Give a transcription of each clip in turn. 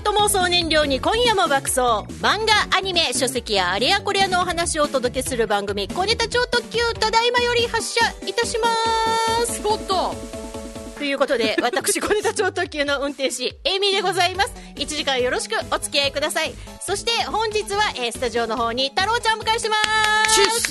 妄想燃料に今夜も爆走、漫画アニメ書籍やあれやこれやのお話をお届けする番組、小ネタ超特急、ただいまより発車いたします。 おっとということで、私小ネタ超特急の運転士エイミーでございます。1時間よろしくお付き合いください。そして本日は、スタジオの方に太郎ちゃんを迎えしてます。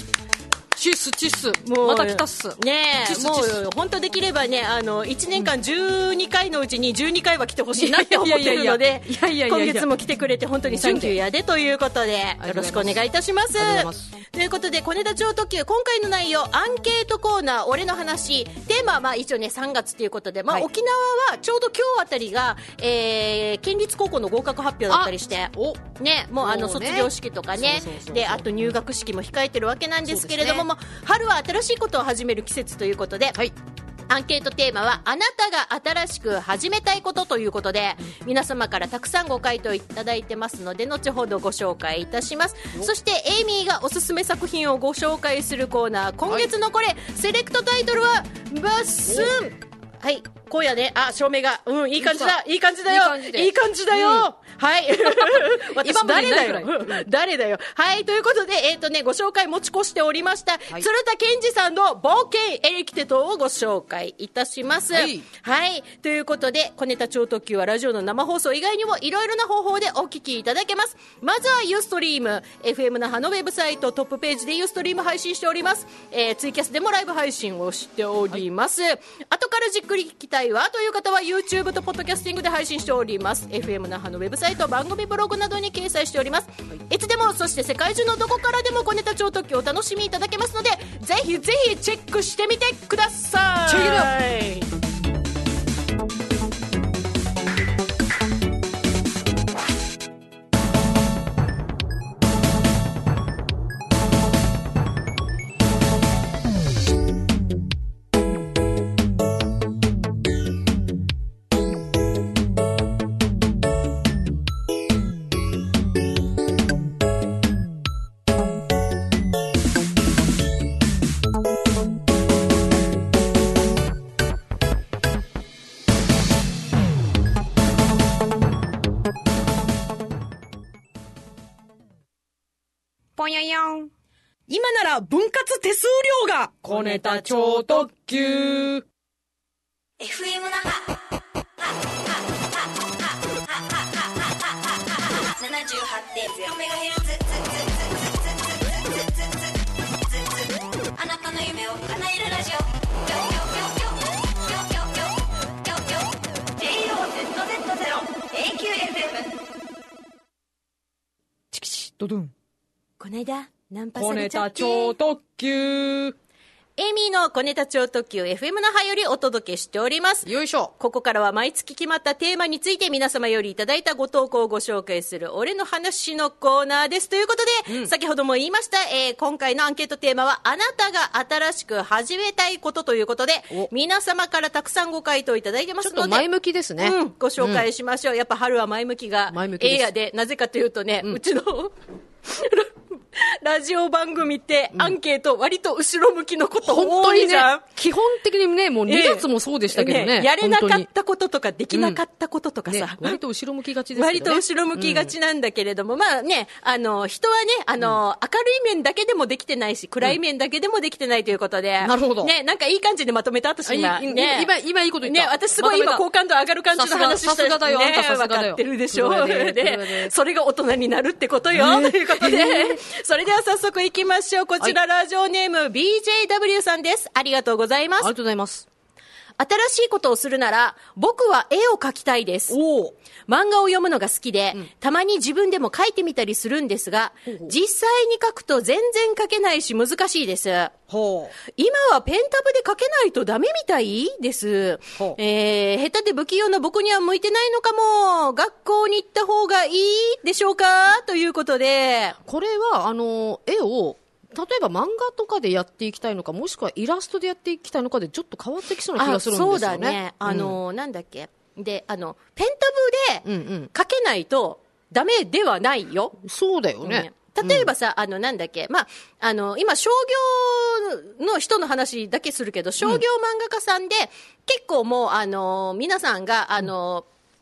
チッスもうまた来たっすねえ、もう本当できればね、1年間12回のうちに12回は来てほしいなって思ってるので、今月も来てくれて本当にサンキューやでということで、よろしくお願いいたします。ということで、小ネタ超特急、今回の内容、アンケートコーナー、俺の話、テーマは一応ね3月ということで、沖縄はちょうど今日あたりが、県立高校の合格発表だったりして、ね、もう卒業式とかね、であと入学式も控えてるわけなんですけれども、春は新しいことを始める季節ということで、アンケートテーマはあなたが新しく始めたいことということで、皆様からたくさんご回答いただいてますので、後ほどご紹介いたします。そしてエイミーがおすすめ作品をご紹介するコーナー、今月のこれ、セレクトタイトルはバッスン。はい、今夜ね、照明が、いい感じだ、いい感じだよ、いい感じだよ、はい。私誰だよ、誰だよ。はい、ということで、ご紹介持ち越しておりました、鶴田健二さんの冒険エレキテ島をご紹介いたします。はい。ということで、小ネタ超特急はラジオの生放送以外にもいろいろな方法でお聞きいただけます。まずはユーストリーム、FM 那覇のウェブサイトトップページでユーストリーム配信しております。ツイキャスでもライブ配信をしております。後からじっくり聞きたいわという方は YouTube とポッドキャスティングで配信しております。 FM 那覇のウェブサイト、番組ブログなどに掲載しております。いつでも、そして世界中のどこからでも小ネタ超特急をお楽しみいただけますので、ぜひぜひチェックしてみてください。 ぽんややん。 今なら分割手数料が小ネタ超特急 FM 那覇 78.0MHz あなたの夢を叶えるラジオ JOZZ0AQFM チキチドドン。 こないだナンパさ小ネれちゃって、 タ超特急。 エイミーの小ネタ超特急 FM 那覇よりお届けしております。 よいしょ。 ここからは毎月決まったテーマについて皆様よりいただいたご投稿をご紹介する俺の話のコーナーです。ということで、先ほども言いました、今回のアンケートテーマはあなたが新しく始めたいことということで、皆様からたくさんご回答いただいてますので、 ちょっと前向きですね。 ご紹介しましょう。やっぱ春は前向きがやで、なぜかというとね、うちのラジオ番組ってアンケート割と後ろ向きのこと多いじゃん。 ね、基本的にね、もう2月もそうでしたけどね。 やれなかったこととかできなかったこととかさ。 割と後ろ向きがちですけどね。 割と後ろ向きがちなんだけれども、まあね、人はね、明るい面だけでもできてないし、暗い面だけでもできてないということで。 なるほど。 ね、なんかいい感じでまとめた私今。ね。 今いいこと言った。 ね、私すごい今好感度上がる感じの話したさすがだよ、あんたさす分がだよ。 かってるでしょう。で、それが大人になるってことよ。ということで、それでは早速行きましょう。こちら、ラジオネーム BJW さんです。ありがとうございます。 ありがとうございます。 新しいことをするなら、僕は絵を描きたいです。漫画を読むのが好きで、たまに自分でも描いてみたりするんですが、実際に描くと全然描けないし難しいです。今はペンタブで描けないとダメみたいです。下手で不器用な僕には向いてないのかも。学校に行った方がいいでしょうかということで。 これは、絵を、例えば漫画とかでやっていきたいのか、もしくはイラストでやっていきたいのかでちょっと変わってきそうな気がするんですよね。 そうだね。なんだっけ。で、ペンタブで書けないとダメではないよ。 そうだよね。 例えばさ、なんだっけ。まあ、今、商業の人の話だけするけど、商業漫画家さんで、結構もう、皆さんが、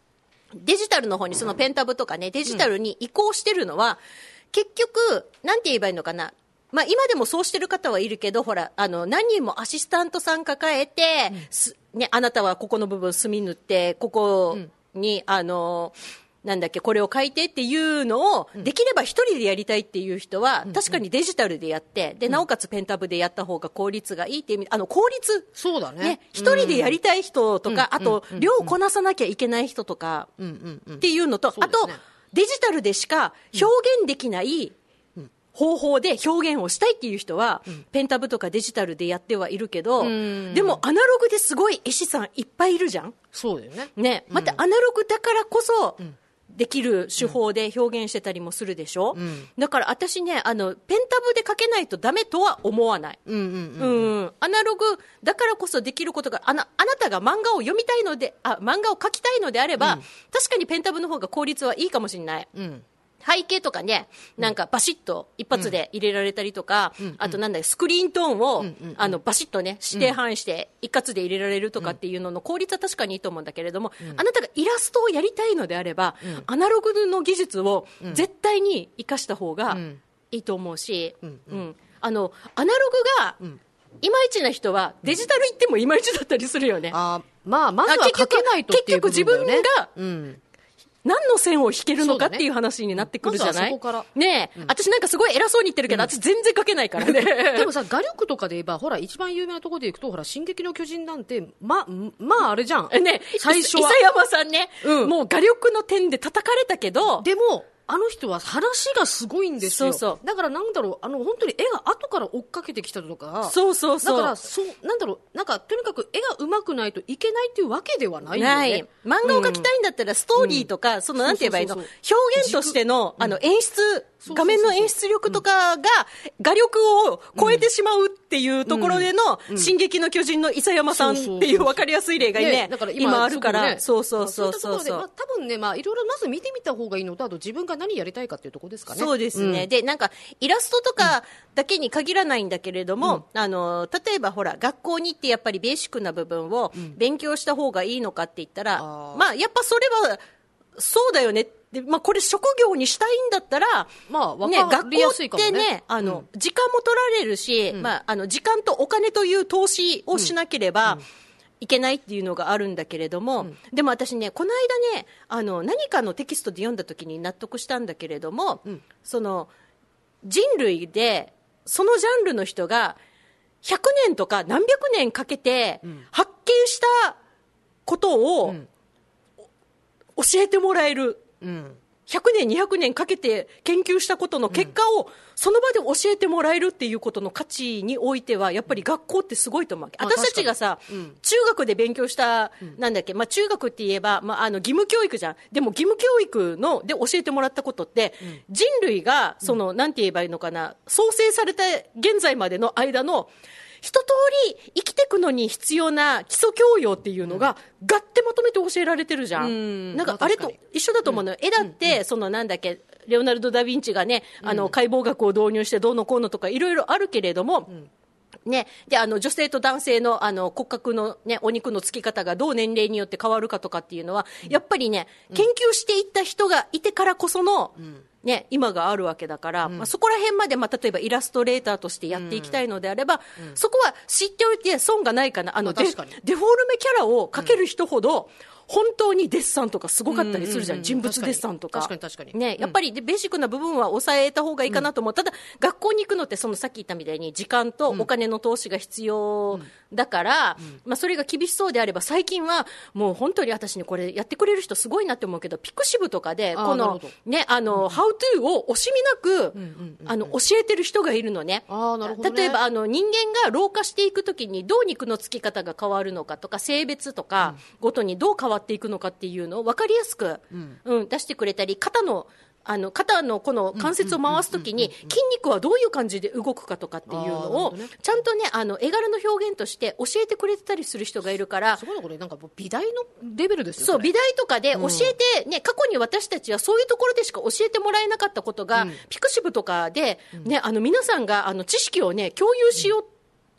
デジタルの方にそのペンタブとかね、デジタルに移行してるのは、結局、なんて言えばいいのかな。まあ今でもそうしてる方はいるけど、ほら、何人もアシスタントさん抱えて、ね、あなたはここの部分墨塗って、ここに、なんだっけ、これを書いてっていうのを、できれば一人でやりたいっていう人は、確かにデジタルでやって、で、なおかつペンタブでやった方が効率がいいっていう意味、効率。 そうだね。 一人でやりたい人とか、あと、量をこなさなきゃいけない人とか、っていうのと、あと、デジタルでしか表現できない方法で表現をしたいっていう人は、ペンタブとかデジタルでやってはいるけど、でもアナログですごい絵師さんいっぱいいるじゃん。 そうだよね。 ね、またアナログだからこそ、できる手法で表現してたりもするでしょ、だから私ね、ペンタブで書けないとダメとは思わない。アナログだからこそできることが、あなたが漫画を読みたいので、漫画を描きたいのであれば、確かにペンタブの方が効率はいいかもしれない。背景とかね、なんかバシッと一発で入れられたりとか、あとなんだよ、スクリーントーンを、バシッとね、指定範囲して一括で入れられるとかっていうのの効率は確かにいいと思うんだけれども、あなたがイラストをやりたいのであれば、アナログの技術を絶対に活かした方がいいと思うし、アナログが、いまいちな人はデジタル行ってもいまいちだったりするよね。 まずは書けないとっていう部分だよね。 結局自分が、何の線を引けるのかっていう話になってくるじゃない、ねえ、私なんかすごい偉そうに言ってるけど、私全然書けないからね。 でもさ、画力とかで言えば、ほら、一番有名なところでいくと、ほら、進撃の巨人なんて、あれじゃん。 ね、 最初は。 伊佐山さんね、もう画力の点で叩かれたけど、 でも、あの人は話がすごいんですよ。 そうそう。 だからなんだろう、本当に絵が後から追っかけてきたとか。 そうそうそう。 だから、なんだろう、なんか、とにかく絵が上手くないといけないっていうわけではないよね。 ない。漫画を描きたいんだったら、ストーリーとか、なんて言えばいいの、表現としての、演出、画面の演出力とかが、画力を超えてしまうっていうところでの、進撃の巨人の伊佐山さんっていう分かりやすい例がね、今あるから、そう。 多分ね、いろいろまず見てみた方がいいのと、あと自分が何やりたいかっていうところですかね。 そうですね。で、なんか、イラストとかだけに限らないんだけれども、例えばほら、学校に行ってやっぱりベーシックな部分を勉強した方がいいのかって言ったら、やっぱそれは、そうだよね。で、これ職業にしたいんだったら、学校ってね、時間も取られるし、時間とお金という投資をしなければ、いけないっていうのがあるんだけれども、でも私ね、この間ね、何かのテキストで読んだ時に納得したんだけれども、人類で、そのジャンルの人が、100年とか何百年かけて、発見したことを、教えてもらえる。100年、200年かけて研究したことの結果をその場で教えてもらえるっていうことの価値においては、やっぱり学校ってすごいと思うわけ。私たちがさ、中学で勉強した、なんだっけ、中学って言えば、義務教育じゃん。でも義務教育で教えてもらったことって、人類が、なんて言えばいいのかな、創生された現在までの間の、一通り生きていくのに必要な基礎教養っていうのが、ガッてまとめて教えられてるじゃん。なんかあれと一緒だと思うのよ。絵だって、なんだっけ、レオナルド・ダ・ヴィンチがね、解剖学を導入してどうのこうのとかいろいろあるけれども、ね、で女性と男性の骨格の、ね、お肉のつき方がどう年齢によって変わるかとかっていうのは、やっぱりね、研究していった人がいてからこその、ね、今があるわけだから、そこら辺まで、例えばイラストレーターとしてやっていきたいのであれば、そこは知っておいて損がないかな。デフォルメキャラを描ける人ほど、本当にデッサンとかすごかったりするじゃん。人物デッサンとか。 確かに。 ね、やっぱりベーシックな部分は抑えた方がいいかなと思う。ただ、学校に行くのってさっき言ったみたいに時間とお金の投資が必要だから、それが厳しそうであれば、最近はもう本当に私にこれやってくれる人すごいなって思うけど、ピクシブとかで、このね、ハウトゥーを惜しみなく、教えてる人がいるのね。例えば、人間が老化していくときにどう肉のつき方が変わるのかとか、性別とかごとにどう変わっていくのかっていうのを分かりやすく、出してくれたり、肩のこの関節を回すときに筋肉はどういう感じで動くかとかっていうのをちゃんとね、絵柄の表現として教えてくれてたりする人がいるから、 すごいな、これなんか美大のレベルですよ。 そう、美大とかで教えてね、過去に私たちはそういうところでしか教えてもらえなかったことが、ピクシブとかでね、皆さんが知識をね、共有しよう、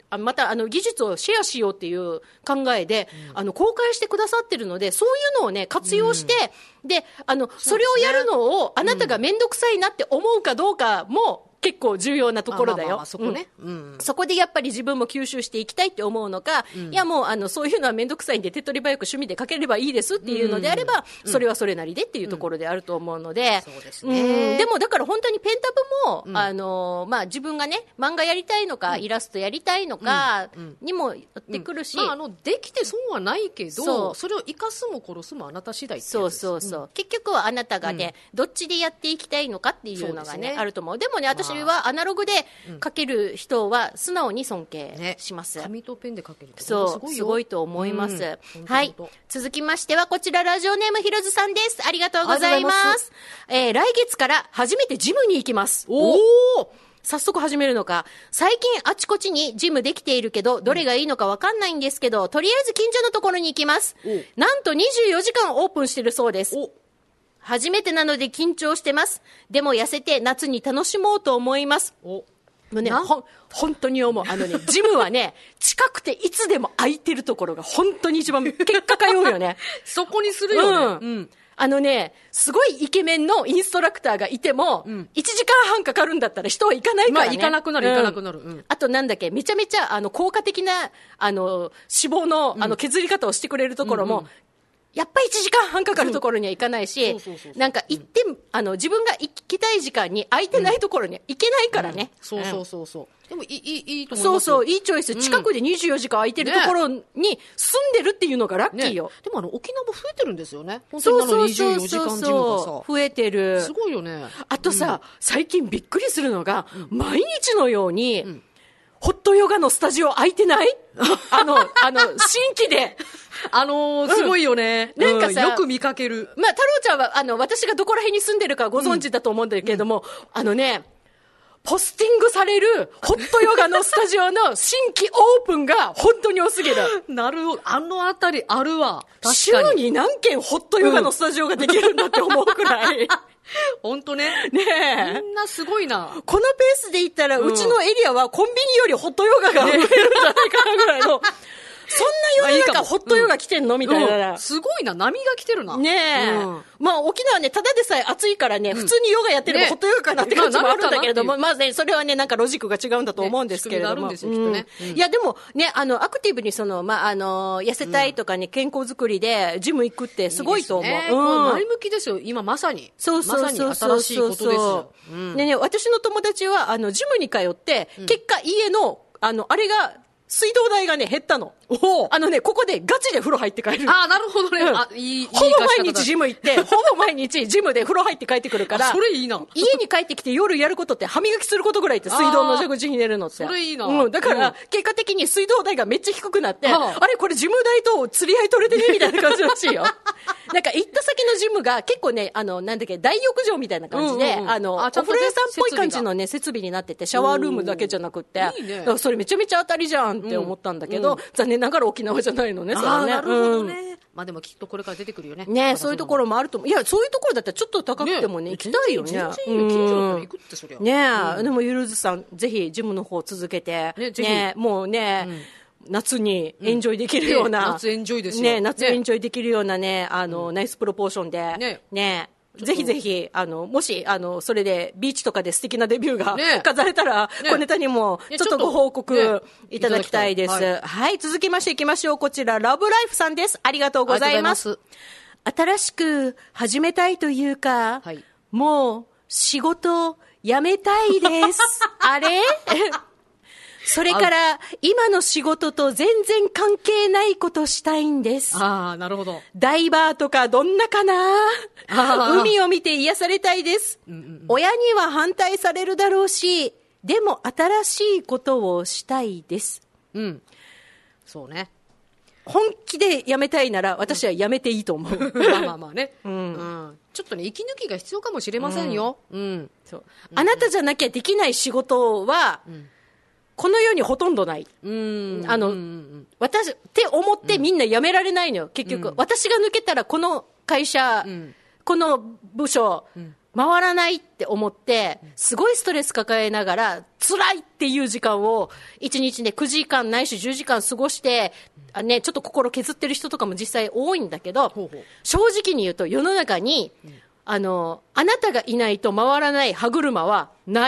また技術をシェアしようっていう考えで、公開してくださってるので、そういうのをね活用して、でそれをやるのをあなたが面倒くさいなって思うかどうかも結構重要なところだよ。 そこね、 そこでやっぱり自分も吸収していきたいって思うのか、いやもうそういうのは面倒くさいんで手っ取り早く趣味で書ければいいですっていうのであれば、それはそれなりでっていうところであると思うので、 そうですね。 でもだから本当にペンタブも、自分がね漫画やりたいのか、イラストやりたいのかにもよってくるし、 できて損はないけど、それを生かすも殺すもあなた次第ってやつです。 そう、結局はあなたがね、どっちでやっていきたいのかっていうのがねあると思う。でもね、私はアナログで書ける人は素直に尊敬します。 紙とペンで書けるってそうすごいと思います。はい。続きましてはこちら、ラジオネームひろずさんです。ありがとうございます。来月から初めてジムに行きます。おお。早速始めるのか。最近あちこちにジムできているけど、どれがいいのかわかんないんですけど、とりあえず近所のところに行きます。なんと24時間オープンしてるそうです。初めてなので緊張してます。でも痩せて夏に楽しもうと思います。もうね、本当に思う。ジムはね、近くていつでも空いてるところが本当に一番結果通うよね。 そこにするよね。すごいイケメンのインストラクターがいても、1時間半かかるんだったら人は行かないからね。 行かなくなる。 あとなんだっけ、めちゃめちゃ効果的な脂肪の削り方をしてくれるところも、やっぱり1時間半かかるところには行かないし、なんか行って、自分が行きたい時間に空いてないところには行けないからね。 そう。でもいいと思います。 そう、いいチョイス。近くで24時間空いてるところに住んでるっていうのがラッキーよ。 でも沖縄も増えてるんですよね。本当に24時間ジムがさ。 増えてる。 すごいよね。 あとさ、最近びっくりするのが、毎日のように、ホットヨガのスタジオ空いてない？新規で。 すごいよね。 なんかさ、 よく見かける。 太郎ちゃんは、私がどこら辺に住んでるかご存知だと思うんだけれども、ポスティングされるホットヨガのスタジオの新規オープンが本当に多すぎる。 なるほど。あたりあるわ。 週に何件ホットヨガのスタジオができるんだって思うくらい。 本当ね。 ねえ。 みんなすごいな。 このペースで言ったら、うちのエリアはコンビニよりホットヨガが増えるんじゃないかなぐらいの。そんな世の中ホットヨガ来てんのみたいな。 すごいな。波が来てるな。 ねえ。沖縄ね、ただでさえ暑いからね、普通にヨガやってればホットヨガかなって感じもあるんだけれども、ね、それはね、なんかロジックが違うんだと思うんですけれども。いや、でもね、アクティブに痩せたいとかね、健康づくりでジム行くってすごいと思う。 前向きですよ。今まさに。 そう。 まさに新しいことですよ。 ね、私の友達は、ジムに通って、結果家の、あれが、水道代がね、減ったの。ここでガチで風呂入って帰る。 なるほどね。 ほぼ毎日ジム行って、ほぼ毎日ジムで風呂入って帰ってくるから。 それいいな。 家に帰ってきて夜やることって歯磨きすることぐらいって水道の蛇口ひねるのって。 それいいな。 だから、結果的に水道代がめっちゃ低くなって、あれこれジム代と釣り合い取れてねみたいな感じらしいよ。なんか行った先のジムが結構ね、なんだっけ、大浴場みたいな感じで、お風呂屋さんっぽい感じのね、設備になってて、シャワールームだけじゃなくって、それめちゃめちゃ当たりじゃんって思ったんだけど、残念ながら沖縄じゃないのね、それはね。 なるほどね。でもきっとこれから出てくるよね。 ね、そういうところもあると思う。いや、そういうところだったらちょっと高くてもね、行きたいよね。 全然いいよ。近所だったら行くってそりゃ。 ね、でもゆるずさん、ぜひジムの方続けて、ね、もうね、夏にエンジョイできるような。 夏エンジョイですよ。 ね、夏エンジョイできるようなね、ナイスプロポーションで、ね。ぜひぜひ、もし、それで、ビーチとかで素敵なデビューが飾れたら、小ネタにも、ちょっとご報告いただきたいです。はい、続きましていきましょう。こちら、ラブライフさんです。ありがとうございます。新しく始めたいというか、もう、仕事、辞めたいです。あれそれから、今の仕事と全然関係ないことしたいんです。 なるほど。 ダイバーとかどんなかな？海を見て癒されたいです。親には反対されるだろうし、でも新しいことをしたいです。 そうね。 本気で辞めたいなら、私は辞めていいと思う。 まあね。ちょっとね、息抜きが必要かもしれませんよ。 あなたじゃなきゃできない仕事は、この世にほとんどない。私って思ってみんな辞められないのよ、結局。私が抜けたらこの会社、この部署、 回らないって思って、すごいストレス抱えながら、辛いっていう時間を、1日で9時間ないし10時間過ごして、ね、ちょっと心削ってる人とかも実際多いんだけど、正直に言うと世の中に、あなたがいないと回らない歯車はない。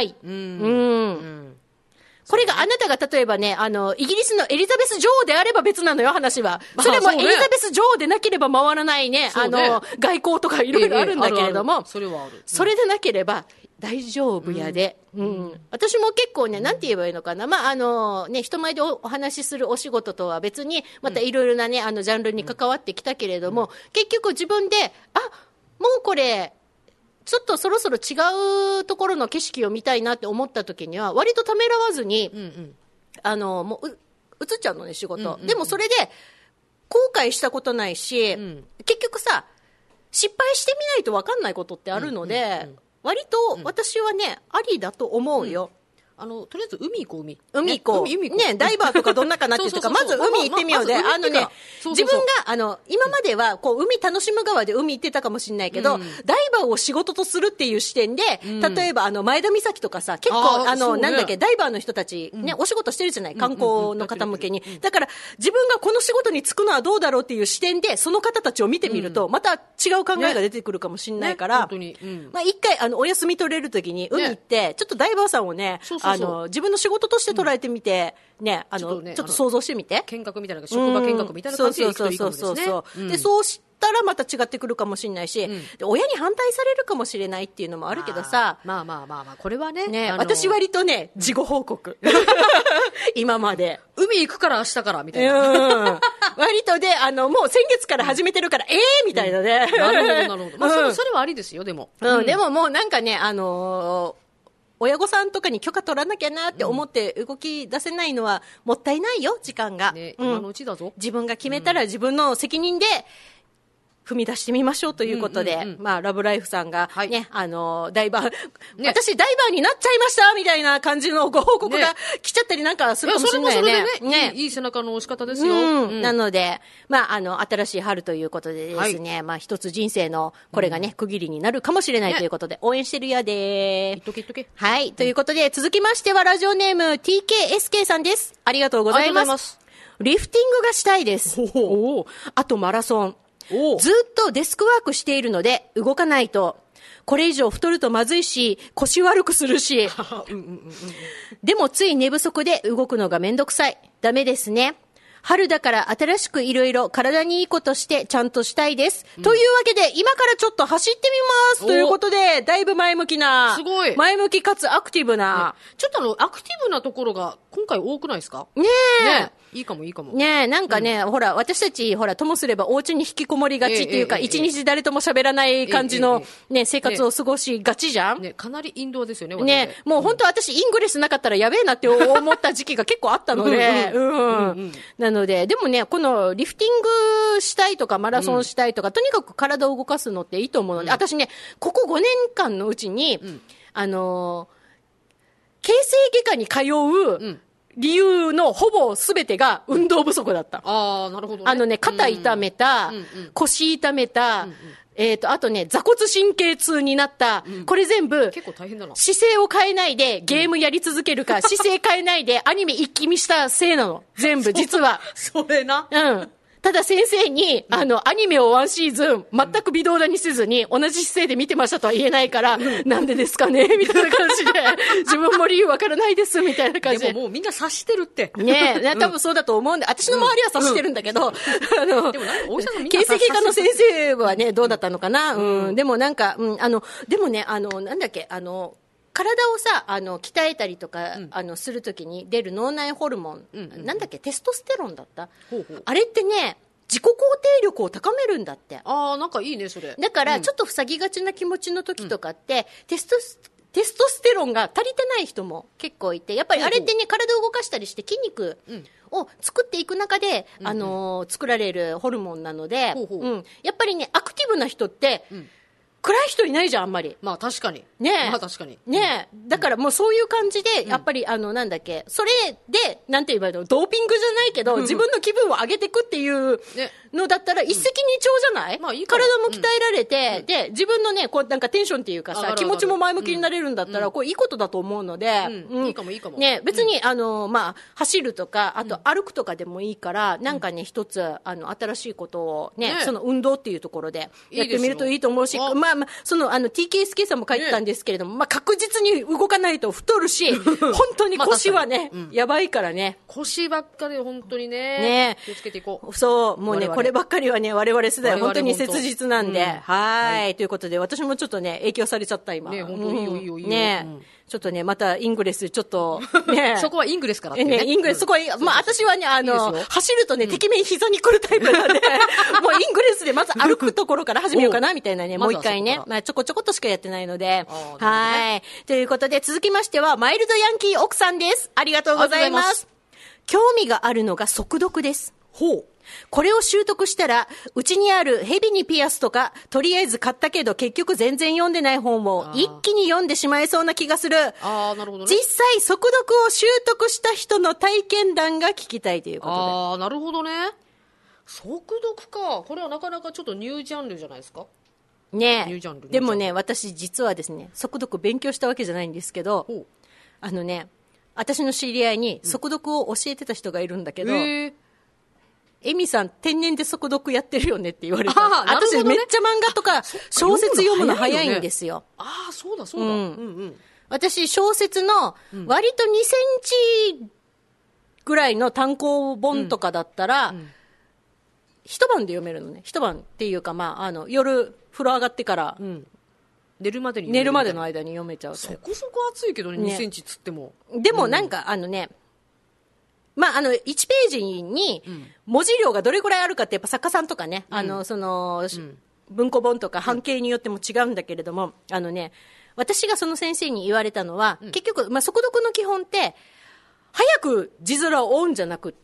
これがあなたが例えばね、イギリスのエリザベス女王であれば別なのよ、話は。それもエリザベス女王でなければ回らないね、外交とかいろいろあるんだけれども、 それはある。 それでなければ大丈夫やで。私も結構ね、なんて言えばいいのかな。まあ、ね、人前でお話しするお仕事とは別に、またいろいろなね、ジャンルに関わってきたけれども、結局自分で、もうこれ、ちょっとそろそろ違うところの景色を見たいなって思った時には、割とためらわずに、もう、移っちゃうのね、仕事。でもそれで、後悔したことないし、結局さ、失敗してみないと分かんないことってあるので、割と私はね、ありだと思うよ。 とりあえず海行こう、 海行こう。ね、ダイバーとかどんなかなっていうか、まず海行ってみようで、自分が、今までは、こう、海楽しむ側で海行ってたかもしれないけど、ダイバーを仕事とするっていう視点で、例えば、前田岬とかさ、結構、なんだっけ、ダイバーの人たち、ね、お仕事してるじゃない、観光の方向けに。だから、自分がこの仕事に就くのはどうだろうっていう視点で、その方たちを見てみると、また違う考えが出てくるかもしれないから、まあ、一回、お休み取れるときに、海行って、ちょっとダイバーさんをね、自分の仕事として捉えてみて、ね、ちょっと想像してみて。 見学みたいな、職場見学みたいな感じで行くといいかもですね。 で、そうしたらまた違ってくるかもしれないし、で親に反対されるかもしれないっていうのもあるけどさ。 まあ、これはね。 私割とね、事後報告。今まで。 海行くから明日からみたいな。 割とで、もう先月から始めてるから、みたいなね。 なるほど。まあ、それはありですよ、でも。 でももうなんかね、親御さんとかに許可取らなきゃなって思って動き出せないのはもったいないよ、時間が。 今のうちだぞ。 自分が決めたら自分の責任で踏み出してみましょうということで、まあ、ラブライフさんがね、ダイバー、私ダイバーになっちゃいましたみたいな感じのご報告が来ちゃったりなんかするかもしれないよね。 それもそれでね、いい背中の押し方ですよ。 なので、まあ、新しい春ということでですね、まあ、一つ人生のこれがね、区切りになるかもしれないということで、応援してるやでー。 言っとけ。 はい。ということで、続きましてはラジオネーム TKSK さんです。ありがとうございます。リフティングがしたいです。あとマラソン。ずっとデスクワークしているので動かないとこれ以上太るとまずいし腰悪くするしでもつい寝不足で動くのがめんどくさい。ダメですね。春だから新しくいろいろ体にいいことしてちゃんとしたいです。というわけで今からちょっと走ってみますということで、だいぶ前向きな、 すごい前向きかつアクティブな、 ちょっとアクティブなところが今回多くないですかね。 いいかも。 ねえ、なんかね、ほら、私たち、ほら、ともすればお家に引きこもりがちっていうか、一日誰とも喋らない感じの、ね、生活を過ごしがちじゃんね、かなりインドアですよね、 ね、もう本当私、イングレスなかったらやべえなって思った時期が結構あったので、なので、でもね、このリフティングしたいとか、マラソンしたいとか、とにかく体を動かすのっていいと思うので、私ね、ここ5年間のうちに、形成外科に通う、理由のほぼ全てが運動不足だった。 なるほどね。 肩痛めた、腰痛めた、あとね、座骨神経痛になった、これ全部、 結構大変だな。 姿勢を変えないでゲームやり続けるか、姿勢変えないでアニメ一気見したせいなの。全部、実は。 それな。 ただ先生に、アニメをワンシーズン、全く微動だにせずに、同じ姿勢で見てましたとは言えないから、なんでですかねみたいな感じで、自分も理由わからないです、みたいな感じで。 でももうみんな察してるって。 ねえ、多分そうだと思うんで、私の周りは察してるんだけど、 でもなんかお医者さんみんな形成外科の先生はね、どうだったのかなでもなんか、でもね、なんだっけ、体をさ、鍛えたりとか、するときに出る脳内ホルモン、なんだっけ、テストステロンだった。あれってね、自己肯定力を高めるんだって。 なんかいいね、それ。 だから、ちょっと塞ぎがちな気持ちの時とかって、テストステロンが足りてない人も結構いて、やっぱりあれってね、体を動かしたりして筋肉を作っていく中で、作られるホルモンなので、やっぱりね、アクティブな人って、 暗い人いないじゃん、あんまり。 まあ確かに。 ねえ。 まあ確かに。 ねえ。だからもうそういう感じで、やっぱりなんだっけ、それで、なんて言えばいいの、ドーピングじゃないけど、自分の気分を上げていくっていうのだったら、一石二鳥じゃない？ まあいいかも。 体も鍛えられて、で、自分のね、こうなんかテンションっていうかさ、気持ちも前向きになれるんだったら、これいいことだと思うので、 いいかもいいかも。 ね、別に、まあ、走るとか、あと歩くとかでもいいから、なんかね、一つ、新しいことをね、その運動っていうところでやってみるといいと思うし、まあ、TKSK さんも書いてたんですけれども、まあ、確実に動かないと太るし、本当に腰はね、やばいからね。 腰ばっかり本当にね。気をつけていこう。 そう、もうね、こればっかりはね、我々世代本当に切実なんで、はい。ということで、私もちょっとね、影響されちゃった、今。 ね、本当にいいよ、いいよ、いいよ。 ね。ちょっとね、またイングレス、ちょっと、ね。 そこはイングレスからってね。イングレス、そこは、まあ私はね、走るとね、てきめん膝に来るタイプなんで、もうイングレスでまず歩くところから始めようかな、みたいなね、もう一回ね、まあちょこちょこっとしかやってないので、はい。ということで、続きましては、マイルドヤンキー奥さんです。ありがとうございます。興味があるのが速読です。 ほう。 これを習得したら、うちにあるヘビにピアスとか、とりあえず買ったけど結局全然読んでない本を一気に読んでしまいそうな気がする。 なるほどね。 実際速読を習得した人の体験談が聞きたいということで。 なるほどね。速読か。これはなかなかちょっとニュージャンルじゃないですか。 ねニュージャンル。 でもね、私実はですね、速読勉強したわけじゃないんですけど、私の知り合いに速読を教えてた人がいるんだけど、エミさん天然で速読やってるよねって言われた。私めっちゃ漫画とか小説読むの早いんですよ。 そうだそうだ。 私小説の割と2センチぐらいの単行本とかだったら、一晩で読めるのね。一晩っていうか、まあ、夜風呂上がってから、 寝るまでの間に読めちゃう。 そこそこ暑いけどね、2センチつっても。 でもなんかまあ、1ページに文字量がどれぐらいあるかってやっぱ作家さんとかね、文庫本とか半径によっても違うんだけれども、私がその先生に言われたのは、結局、まあ、速読の基本って、早く字面を追うんじゃなくって、